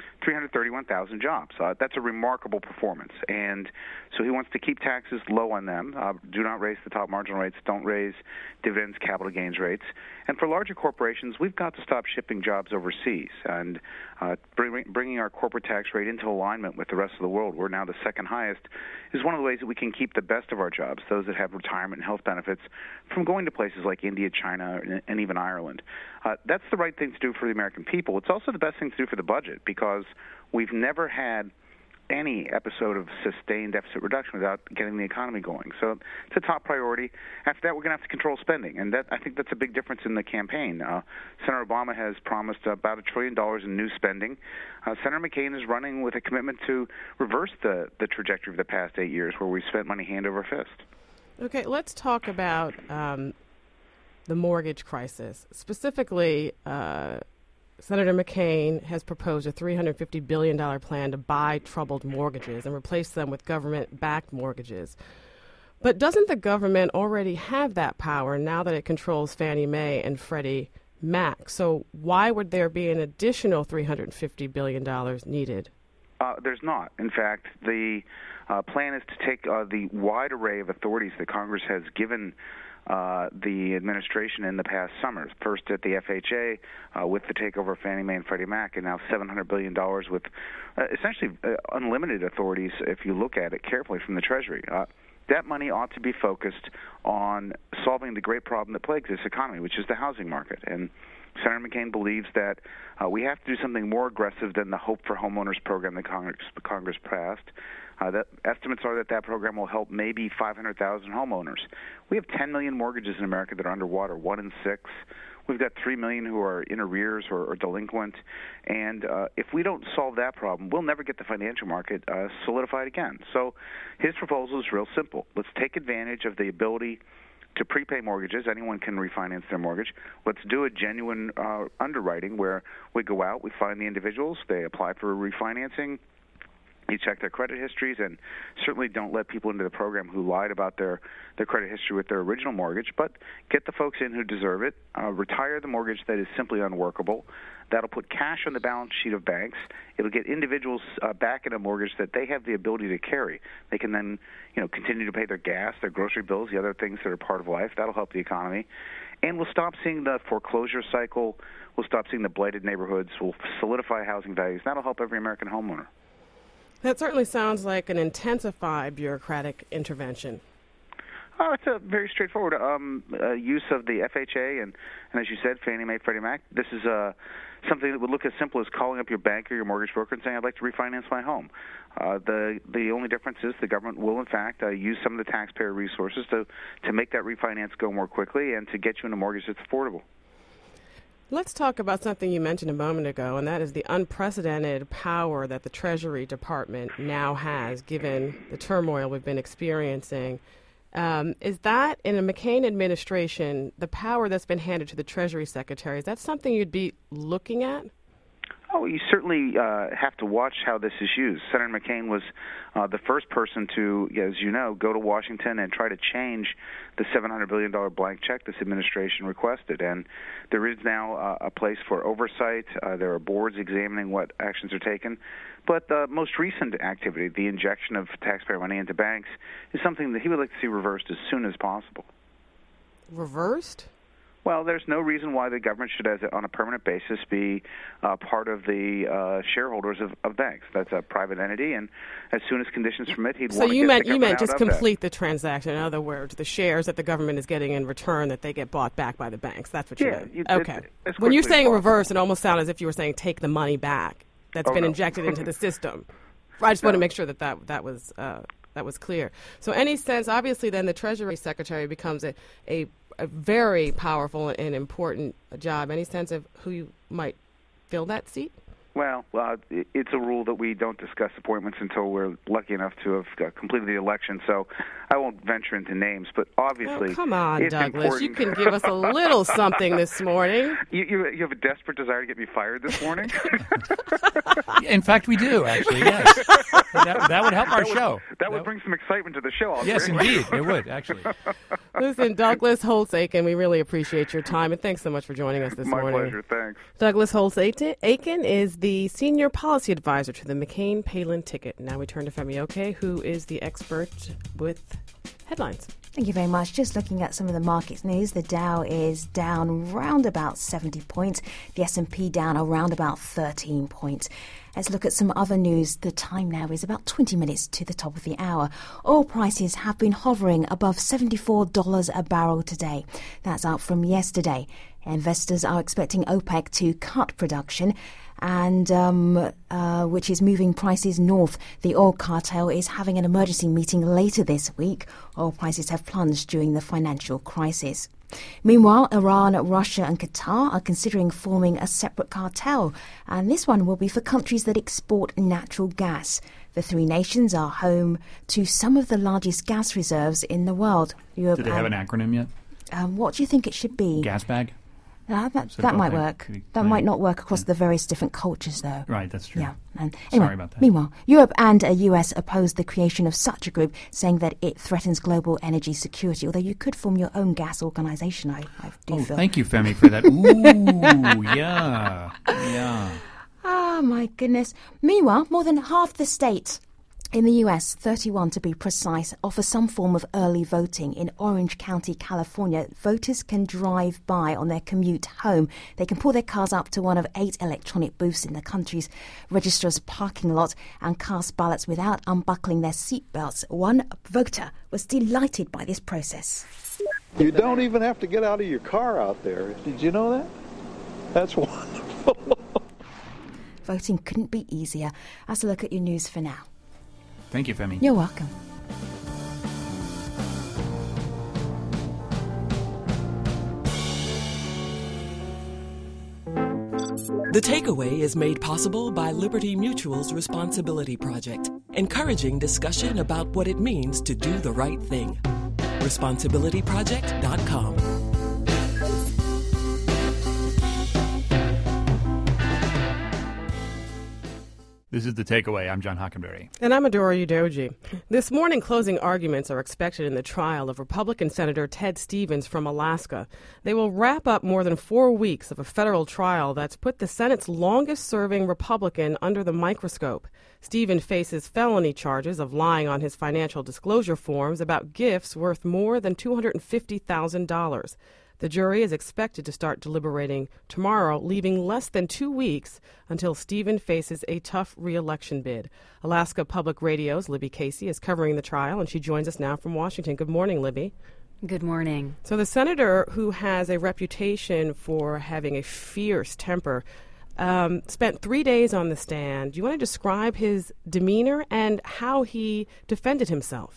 three hundred thirty-one thousand jobs. Uh, that's a remarkable performance. And so he wants to keep taxes low on them. Uh, do not raise the top marginal rates. Don't raise dividends, capital gains rates. And for larger corporations, we've got to stop shipping jobs overseas and uh, bring, bringing our corporate tax rate into alignment with the rest of the world. We're now the second highest. Is one of the ways that we can keep the best of our jobs, those that have retirement and health benefits, from going to places like India, China, and even Ireland. Uh, that's the right thing to do for the American people. It's also the best thing to do for the budget because we've never had any episode of sustained deficit reduction without getting the economy going. So it's a top priority. After that, we're going to have to control spending, and that I think that's a big difference in the campaign. Uh, Senator Obama has promised about a trillion dollars in new spending. Uh, Senator McCain is running with a commitment to reverse the, the trajectory of the past eight years where we spent money hand over fist. Okay, let's talk about um, the mortgage crisis. Specifically, uh, Senator McCain has proposed a three hundred fifty billion dollars plan to buy troubled mortgages and replace them with government-backed mortgages. But doesn't the government already have that power now that it controls Fannie Mae and Freddie Mac? So why would there be an additional three hundred fifty billion dollars needed? Uh, there's not. In fact, the uh, plan is to take uh, the wide array of authorities that Congress has given Uh, the administration in the past summers, first at the F H A uh, with the takeover of Fannie Mae and Freddie Mac, and now seven hundred billion dollars with uh, essentially uh, unlimited authorities if you look at it carefully from the Treasury. Uh, that money ought to be focused on solving the great problem that plagues this economy, which is the housing market. And Senator McCain believes that uh, we have to do something more aggressive than the Hope for Homeowners program that Congress, Congress passed. Uh, that estimates are that that program will help maybe five hundred thousand homeowners. We have ten million mortgages in America that are underwater, one in six. We've got three million who are in arrears or, or delinquent. And uh, if we don't solve that problem, we'll never get the financial market uh, solidified again. So his proposal is real simple. Let's take advantage of the ability to prepay mortgages. Anyone can refinance their mortgage. Let's do a genuine uh, underwriting where we go out, we find the individuals, they apply for refinancing, you check their credit histories, and certainly don't let people into the program who lied about their, their credit history with their original mortgage, but get the folks in who deserve it, uh, retire the mortgage that is simply unworkable. That'll put cash on the balance sheet of banks. It'll get individuals uh, back in a mortgage that they have the ability to carry. They can then, you know, continue to pay their gas, their grocery bills, the other things that are part of life. That'll help the economy. And we'll stop seeing the foreclosure cycle. We'll stop seeing the blighted neighborhoods. We'll solidify housing values. That'll help every American homeowner. That certainly sounds like an intensified bureaucratic intervention. Oh, it's a very straightforward um, uh, use of the F H A and, and, as you said, Fannie Mae, Freddie Mac. This is uh, something that would look as simple as calling up your bank or your mortgage broker and saying, I'd like to refinance my home. Uh, the the only difference is the government will, in fact, uh, use some of the taxpayer resources to, to make that refinance go more quickly and to get you in a mortgage that's affordable. Let's talk about something you mentioned a moment ago, and that is the unprecedented power that the Treasury Department now has, given the turmoil we've been experiencing. Um, is that, in a McCain administration, the power that's been handed to the Treasury Secretary, is that something you'd be looking at? Oh, you certainly uh, have to watch how this is used. Senator McCain was uh, the first person to, as you know, go to Washington and try to change the seven hundred billion dollars blank check this administration requested. And there is now uh, a place for oversight. Uh, there are boards examining what actions are taken. But the most recent activity, the injection of taxpayer money into banks, is something that he would like to see reversed as soon as possible. Reversed? Well, there's no reason why the government should, as a, on a permanent basis, be uh, part of the uh, shareholders of, of banks. That's a private entity, and as soon as conditions permit, he'd so want to you get meant the you meant just out complete the transaction. In other words, the shares that the government is getting in return, that they get bought back by the banks. That's what you yeah, meant. You, okay. It's, it's when you're quickly saying as reverse, it almost sounded as if you were saying take the money back that's Oh, been no. injected into the system. I just No. want to make sure that that, that was uh, that was clear. So, any sense? Obviously, then the Treasury Secretary becomes a, a a very powerful and important job. Any sense of who you might fill that seat? Well, uh, it- it's a rule that we don't discuss appointments until we're lucky enough to have uh, completed the election, so I won't venture into names, but obviously Oh, come on, it's Douglas. important. You can give us a little something this morning. You, you, you have a desperate desire to get me fired this morning? In fact, we do, actually, yes. that, that would help our That would- show. That would bring some excitement to the show. I'll Yes, say. indeed. It would, actually. Listen, Douglas Holtz-Aiken, we really appreciate your time, and thanks so much for joining us this My morning. pleasure. Thanks. Douglas Holtz-Aiken is the senior policy advisor to the McCain-Palin ticket. Now we turn to Femi Oke, who is the expert with headlines. Thank you very much. Just looking at some of the markets news, the Dow is down round about seventy points, the S and P down around about thirteen points. Let's look at some other news. The time now is about twenty minutes to the top of the hour. Oil prices have been hovering above seventy-four dollars a barrel today. That's up from yesterday. Investors are expecting OPEC to cut production, and um, uh, which is moving prices north. The oil cartel is having an emergency meeting later this week. Oil prices have plunged during the financial crisis. Meanwhile, Iran, Russia and Qatar are considering forming a separate cartel, and this one will be for countries that export natural gas. The three nations are home to some of the largest gas reserves in the world. Do they have an acronym yet? Um, what do you think it should be? Gas bag? Uh, that that might work. That might not work across yeah. the various different cultures, though. Right, that's true. Yeah. And anyway, Sorry about that. Meanwhile, Europe and the U S opposed the creation of such a group, saying that it threatens global energy security. Although you could form your own gas organisation, I, I do oh, feel. Thank you, Femi, for that. Ooh, yeah, yeah. Oh, my goodness. Meanwhile, more than half the states in the U S, thirty-one to be precise, offer some form of early voting. In Orange County, California, voters can drive by on their commute home. They can pull their cars up to one of eight electronic booths in the country's registrar's parking lot and cast ballots without unbuckling their seatbelts. One voter was delighted by this process. You don't even have to get out of your car out there. Did you know that? That's wonderful. Voting couldn't be easier. That's a look at your news for now. Thank you, Femi. You're welcome. The Takeaway is made possible by Liberty Mutual's Responsibility Project, encouraging discussion about what it means to do the right thing. responsibility project dot com. This is The Takeaway. I'm John Hockenberry. And I'm Adora Udoji. This morning, closing arguments are expected in the trial of Republican Senator Ted Stevens from Alaska. They will wrap up more than four weeks of a federal trial that's put the Senate's longest-serving Republican under the microscope. Stevens faces felony charges of lying on his financial disclosure forms about gifts worth more than two hundred fifty thousand dollars. The jury is expected to start deliberating tomorrow, leaving less than two weeks until Stevens faces a tough re-election bid. Alaska Public Radio's Libby Casey is covering the trial, and she joins us now from Washington. Good morning, Libby. Good morning. So the senator, who has a reputation for having a fierce temper, um, spent three days on the stand. Do you want to describe his demeanor and how he defended himself?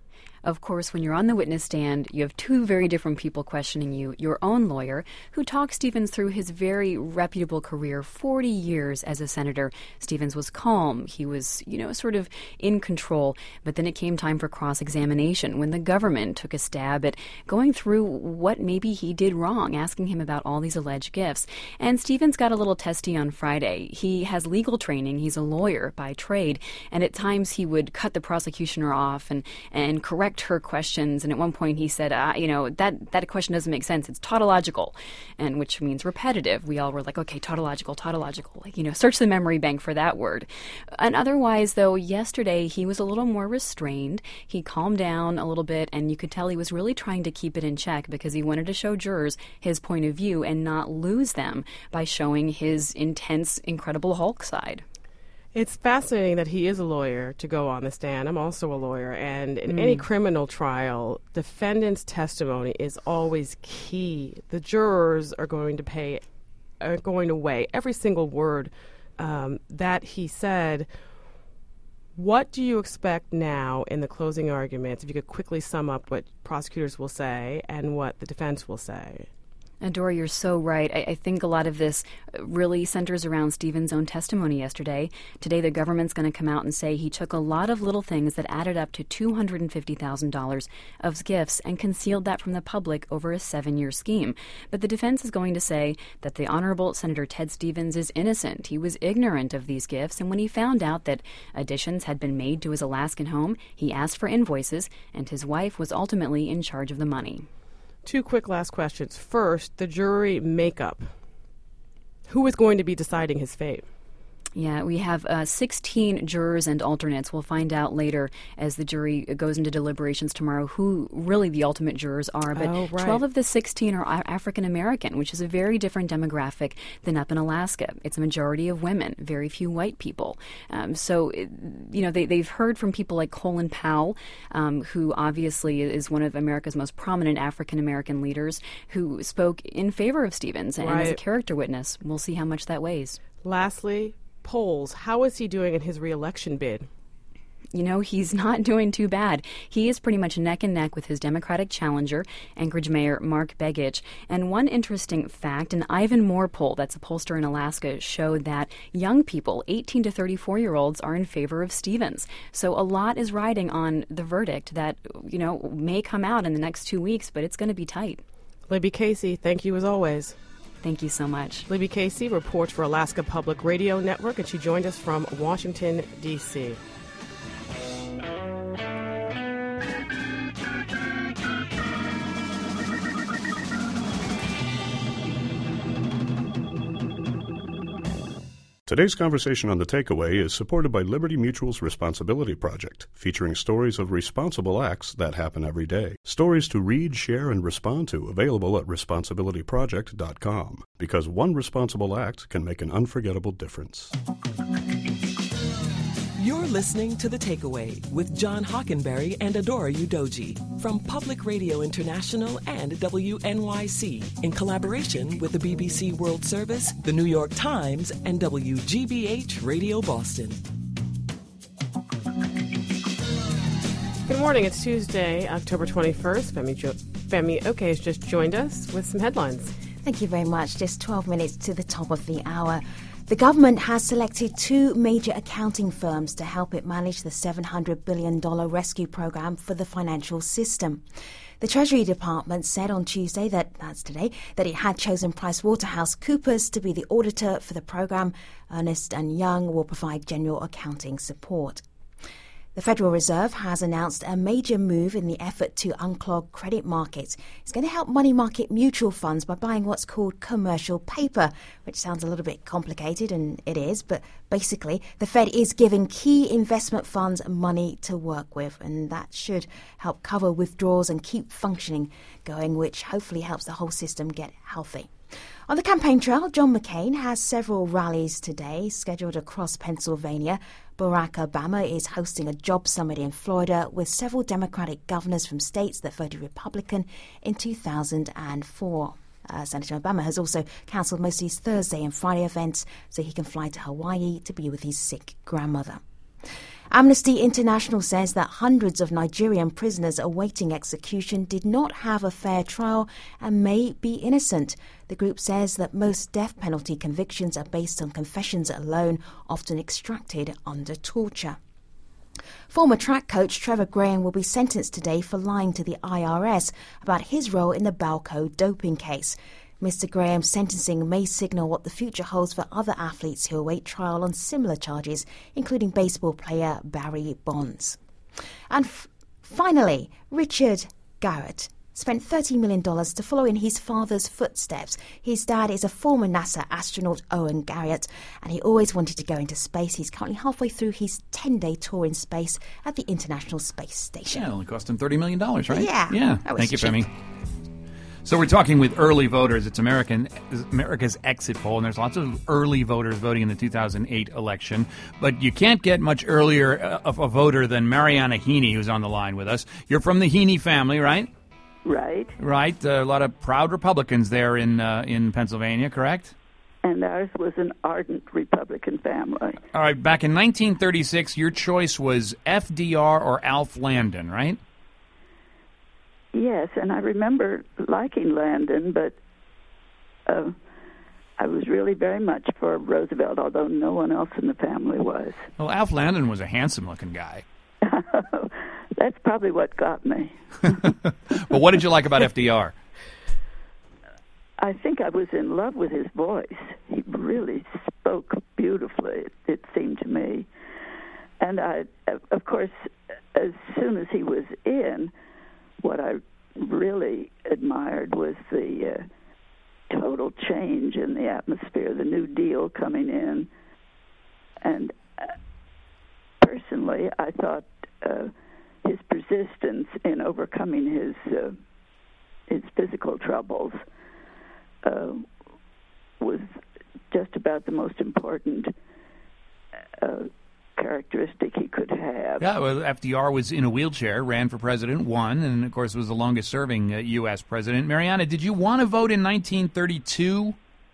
Of course, when you're on the witness stand, you have two very different people questioning you. Your own lawyer, who talked Stevens through his very reputable career, forty years as a senator. Stevens was calm. He was, you know, sort of in control. But then it came time for cross-examination when the government took a stab at going through what maybe he did wrong, asking him about all these alleged gifts. And Stevens got a little testy on Friday. He has legal training. He's a lawyer by trade. And at times he would cut the prosecutioner off and, and correct her questions, and at one point he said, uh, you know, that, that question doesn't make sense. It's tautological, and which means repetitive. We all were like, okay, tautological, tautological. Like, you know, search the memory bank for that word. And otherwise, though, yesterday he was a little more restrained. He calmed down a little bit, and you could tell he was really trying to keep it in check because he wanted to show jurors his point of view and not lose them by showing his intense, incredible Hulk side. It's fascinating that he is a lawyer to go on the stand. I'm also a lawyer, and in Mm. any criminal trial, defendant's testimony is always key. The jurors are going to pay, are going to weigh every single word um, that he said. What do you expect now in the closing arguments? If you could quickly sum up what prosecutors will say and what the defense will say. Adora, you're so right. I, I think a lot of this really centers around Stevens' own testimony yesterday. Today, the government's going to come out and say he took a lot of little things that added up to two hundred fifty thousand dollars of gifts and concealed that from the public over a seven-year scheme. But the defense is going to say that the Honorable Senator Ted Stevens is innocent. He was ignorant of these gifts, and when he found out that additions had been made to his Alaskan home, he asked for invoices, and his wife was ultimately in charge of the money. Two quick last questions. First, the jury makeup. Who is going to be deciding his fate? Yeah, we have uh, sixteen jurors and alternates. We'll find out later as the jury goes into deliberations tomorrow who really the ultimate jurors are. But oh, right. twelve of the sixteen are African American, which is a very different demographic than up in Alaska. It's a majority of women, very few white people. Um, so, you know, they, they've heard from people like Colin Powell, um, who obviously is one of America's most prominent African American leaders, who spoke in favor of Stevens and right. as a character witness. We'll see how much that weighs. Lastly, polls. How is he doing in his re-election bid? You know, he's not doing too bad. He is pretty much neck and neck with his Democratic challenger, Anchorage Mayor Mark Begich. And one interesting fact, an Ivan Moore poll, that's a pollster in Alaska, showed that young people, eighteen to thirty-four-year-olds, are in favor of Stevens. So a lot is riding on the verdict that, you know, may come out in the next two weeks, but it's going to be tight. Libby Casey, thank you as always. Thank you so much. Libby Casey reports for Alaska Public Radio Network, and she joined us from Washington, D C Today's conversation on The Takeaway is supported by Liberty Mutual's Responsibility Project, featuring stories of responsible acts that happen every day. Stories to read, share, and respond to, available at responsibility project dot com. Because one responsible act can make an unforgettable difference. You're listening to The Takeaway with John Hockenberry and Adora Udoji from Public Radio International and W N Y C in collaboration with the B B C World Service, the New York Times, and W G B H Radio Boston. Good morning. It's Tuesday, October twenty-first. Femi, jo- Femi Oke has just joined us with some headlines. Thank you very much. Just twelve minutes to the top of the hour. The government has selected two major accounting firms to help it manage the seven hundred billion dollars rescue program for the financial system. The Treasury Department said on Tuesday, that that's today, that it had chosen PricewaterhouseCoopers to be the auditor for the program. Ernst and Young will provide general accounting support. The Federal Reserve has announced a major move in the effort to unclog credit markets. It's going to help money market mutual funds by buying what's called commercial paper, which sounds a little bit complicated, and it is, but basically the Fed is giving key investment funds money to work with, and that should help cover withdrawals and keep functioning going, which hopefully helps the whole system get healthy. On the campaign trail, John McCain has several rallies today scheduled across Pennsylvania. Barack Obama is hosting a job summit in Florida with several Democratic governors from states that voted Republican in two thousand four. Uh, Senator Obama has also cancelled most of his Thursday and Friday events so he can fly to Hawaii to be with his sick grandmother. Amnesty International says that hundreds of Nigerian prisoners awaiting execution did not have a fair trial and may be innocent. The group says that most death penalty convictions are based on confessions alone, often extracted under torture. Former track coach Trevor Graham will be sentenced today for lying to the I R S about his role in the Balco doping case. Mister Graham's sentencing may signal what the future holds for other athletes who await trial on similar charges, including baseball player Barry Bonds. And f- finally, Richard Garriott spent thirty million dollars to follow in his father's footsteps. His dad is a former NASA astronaut, Owen Garriott, and he always wanted to go into space. He's currently halfway through his ten-day tour in space at the International Space Station. Yeah, it only cost him thirty million dollars, right? Yeah. Yeah. Thank you, cheap. Femi. So we're talking with early voters. It's American America's exit poll, and there's lots of early voters voting in the two thousand eight election. But you can't get much earlier of a voter than Mariana Heaney, who's on the line with us. You're from the Heaney family, right? Right. Right. Uh, a lot of proud Republicans there in uh, in Pennsylvania, correct? And ours was an ardent Republican family. All right. Back in nineteen thirty-six, your choice was F D R or Alf Landon, right? Yes, and I remember liking Landon, but uh, I was really very much for Roosevelt, although no one else in the family was. Well, Alf Landon was a handsome-looking guy. That's probably what got me. But what did you like about F D R? I think I was in love with his voice. He really spoke beautifully, it seemed to me. And I, of course, as soon as he was in, what I really admired was the uh, total change in the atmosphere, the New Deal coming in, and uh, personally, I thought uh, his persistence in overcoming his uh, his physical troubles uh, was just about the most important uh, characteristic he could have. Yeah, well, F D R was in a wheelchair, ran for president, won, and of course was the longest-serving uh, U S president. Mariana, did you want to vote in nineteen thirty-two?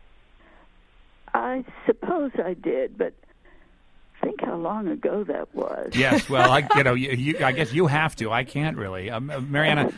I suppose I did, but think how long ago that was. Yes, well, I, you know, you, you, I guess you have to. I can't really. Um, uh, Mariana,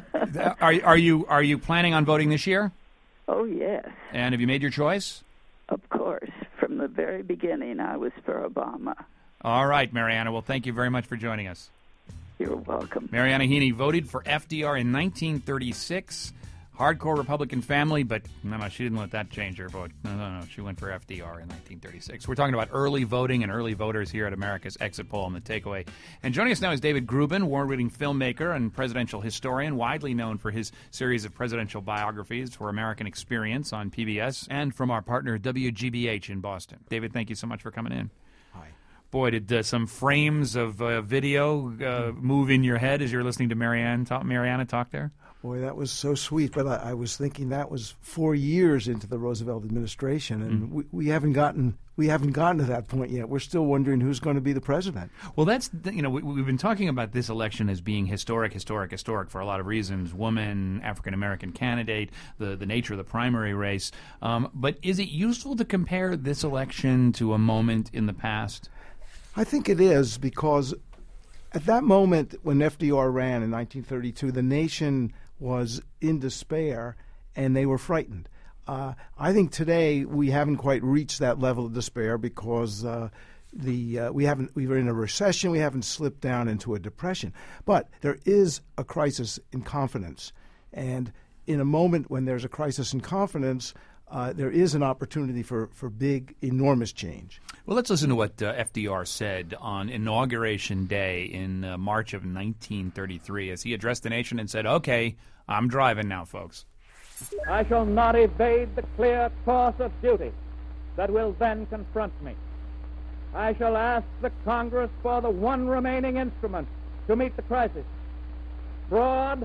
are, are you are you planning on voting this year? Oh, yes. And have you made your choice? Of course. From the very beginning, I was for Obama. All right, Mariana. Well, thank you very much for joining us. You're welcome. Mariana Heaney voted for F D R in nineteen thirty-six. Hardcore Republican family, but no, no, she didn't let that change her vote. No, no, no. She went for F D R in nineteen thirty-six. We're talking about early voting and early voters here at America's Exit Poll and the Takeaway. And joining us now is David Grubin, award-winning filmmaker and presidential historian, widely known for his series of presidential biographies for American Experience on P B S and from our partner W G B H in Boston. David, thank you so much for coming in. Hi. Boy, did uh, some frames of uh, video uh, move in your head as you're listening to Marianne talk, Mariana talk there? Boy, that was so sweet. But I, I was thinking that was four years into the Roosevelt administration, and mm. we, we haven't gotten we haven't gotten to that point yet. We're still wondering who's going to be the president. Well, that's you know we, we've been talking about this election as being historic, historic, historic for a lot of reasons. Woman, African American candidate, the the nature of the primary race. Um, but is it useful to compare this election to a moment in the past? I think it is, because at that moment when F D R ran in nineteen thirty-two, the nation was in despair, and they were frightened. Uh, I think today we haven't quite reached that level of despair because uh, the uh, we haven't we were in a recession. We haven't slipped down into a depression, but there is a crisis in confidence, and in a moment when there's a crisis in confidence, uh, there is an opportunity for, for big, enormous change. Well, let's listen to what uh, F D R said on Inauguration Day in uh, March of nineteen thirty-three as he addressed the nation and said, "Okay, I'm driving now, folks. I shall not evade the clear course of duty that will then confront me. I shall ask the Congress for the one remaining instrument to meet the crisis: broad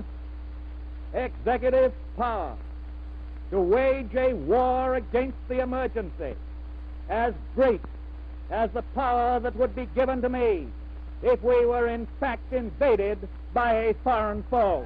executive power to wage a war against the emergency as great as the power that would be given to me if we were in fact invaded by a foreign foe."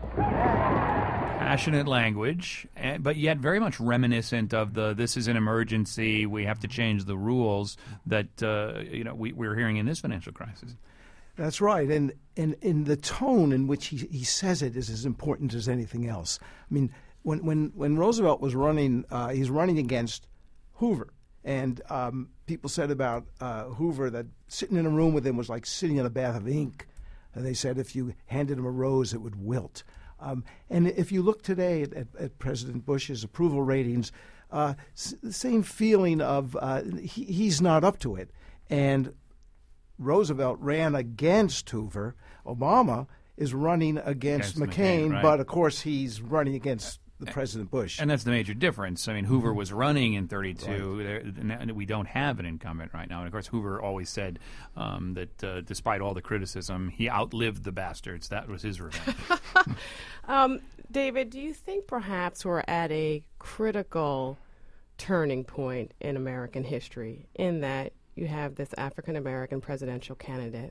Passionate language, but yet very much reminiscent of the "this is an emergency, we have to change the rules" that uh, you know we, we're hearing in this financial crisis. That's right, and and, and the tone in which he, he says it is as important as anything else. I mean, when when, when Roosevelt was running, uh, he's running against Hoover, and um, people said about uh, Hoover that sitting in a room with him was like sitting in a bath of ink. And they said if you handed him a rose, it would wilt. Um, and if you look today at, at, at President Bush's approval ratings, uh, s- the same feeling of uh, he, he's not up to it. And Roosevelt ran against Hoover. Obama is running against, against McCain, McCain right. But of course he's running against the President Bush. And that's the major difference. I mean, Hoover was running in thirty-two. Right. We don't have an incumbent right now. And, of course, Hoover always said um, that uh, despite all the criticism, he outlived the bastards. That was his revenge. um, David, do you think perhaps we're at a critical turning point in American history in that you have this African-American presidential candidate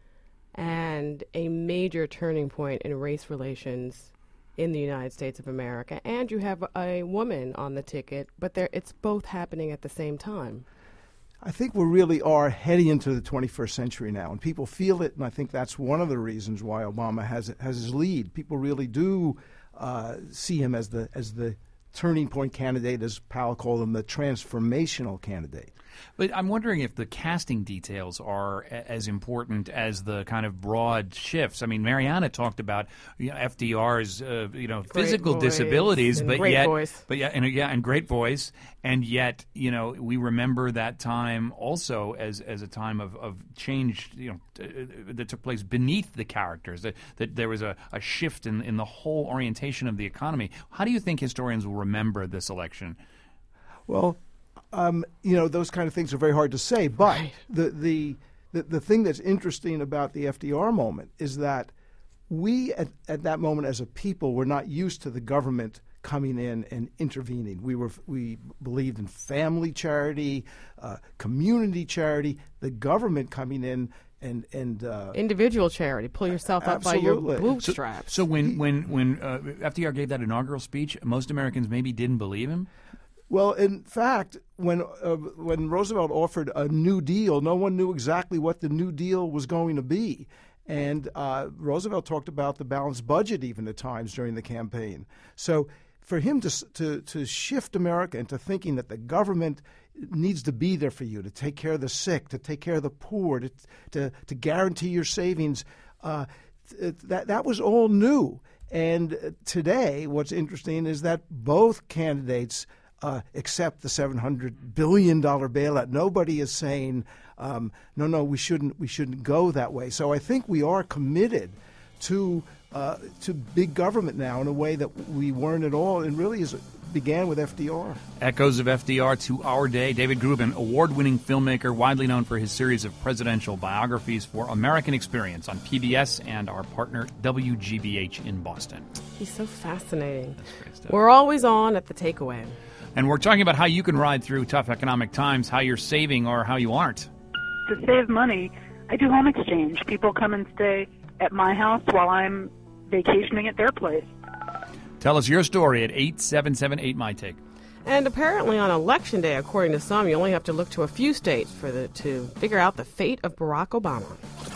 and a major turning point in race relations in the United States of America, and you have a woman on the ticket, but there, it's both happening at the same time? I think we really are heading into the twenty-first century now, and people feel it, and I think that's one of the reasons why Obama has has his lead. People really do uh, see him as the as the turning point candidate, as Powell called him, the transformational candidate. But I'm wondering if the casting details are a- as important as the kind of broad shifts. I mean, Mariana talked about you know, F D R's uh, you know great physical voice disabilities, and but great yet, voice. but yeah, and yeah, and great voice, and yet you know we remember that time also as as a time of, of change, you know, uh, that took place beneath the characters. That that there was a, a shift in in the whole orientation of the economy. How do you think historians will remember this election? Well, um, you know, those kind of things are very hard to say. But right. the, the the the thing that's interesting about the F D R moment is that we at, at that moment as a people were not used to the government coming in and intervening. We were we believed in family charity, uh, community charity, the government coming in and and uh, individual charity. Pull yourself up absolutely. by your bootstraps. So, so when when when uh, F D R gave that inaugural speech, most Americans maybe didn't believe him. Well, in fact, when uh, when Roosevelt offered a New Deal, no one knew exactly what the New Deal was going to be. And uh, Roosevelt talked about the balanced budget even at times during the campaign. So for him to, to, to shift America into thinking that the government needs to be there for you, to take care of the sick, to take care of the poor, to, to, to guarantee your savings, uh, th- that, that was all new. And today, what's interesting is that both candidates Uh, accept the seven hundred billion dollars bailout. Nobody is saying, um, no, no, we shouldn't. We shouldn't go that way. So I think we are committed to uh, to big government now in a way that we weren't at all, and really is began with F D R. Echoes of F D R to our day. David Grubin, award-winning filmmaker, widely known for his series of presidential biographies for American Experience on P B S and our partner W G B H in Boston. He's so fascinating. We're always on at The Takeaway. And we're talking about how you can ride through tough economic times, how you're saving or how you aren't. To save money, I do home exchange. People come and stay at my house while I'm vacationing at their place. Tell us your story at eight seven seven eight, M Y Take. And apparently on Election Day, according to some, you only have to look to a few states for the, to figure out the fate of Barack Obama.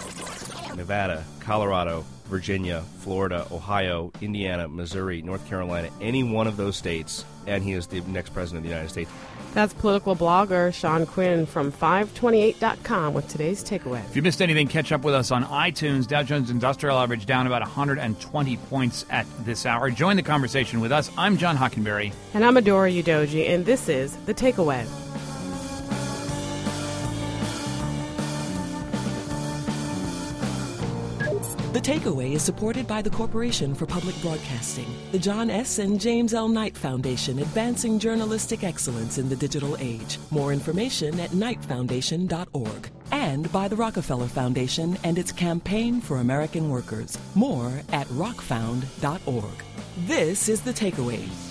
Nevada, Colorado, Virginia, Florida, Ohio, Indiana, Missouri, North Carolina, any one of those states, and he is the next president of the United States. That's political blogger Sean Quinn from five twenty-eight dot com with today's takeaway. If you missed anything, catch up with us on iTunes. Dow Jones Industrial Average down about one hundred twenty points at this hour. Join the conversation with us. I'm John Hockenberry. And I'm Adora Udoji, and this is The Takeaway. The Takeaway is supported by the Corporation for Public Broadcasting, the John S. and James L. Knight Foundation, advancing journalistic excellence in the digital age. More information at knight foundation dot org. And by the Rockefeller Foundation and its Campaign for American Workers. More at rock found dot org. This is The Takeaway.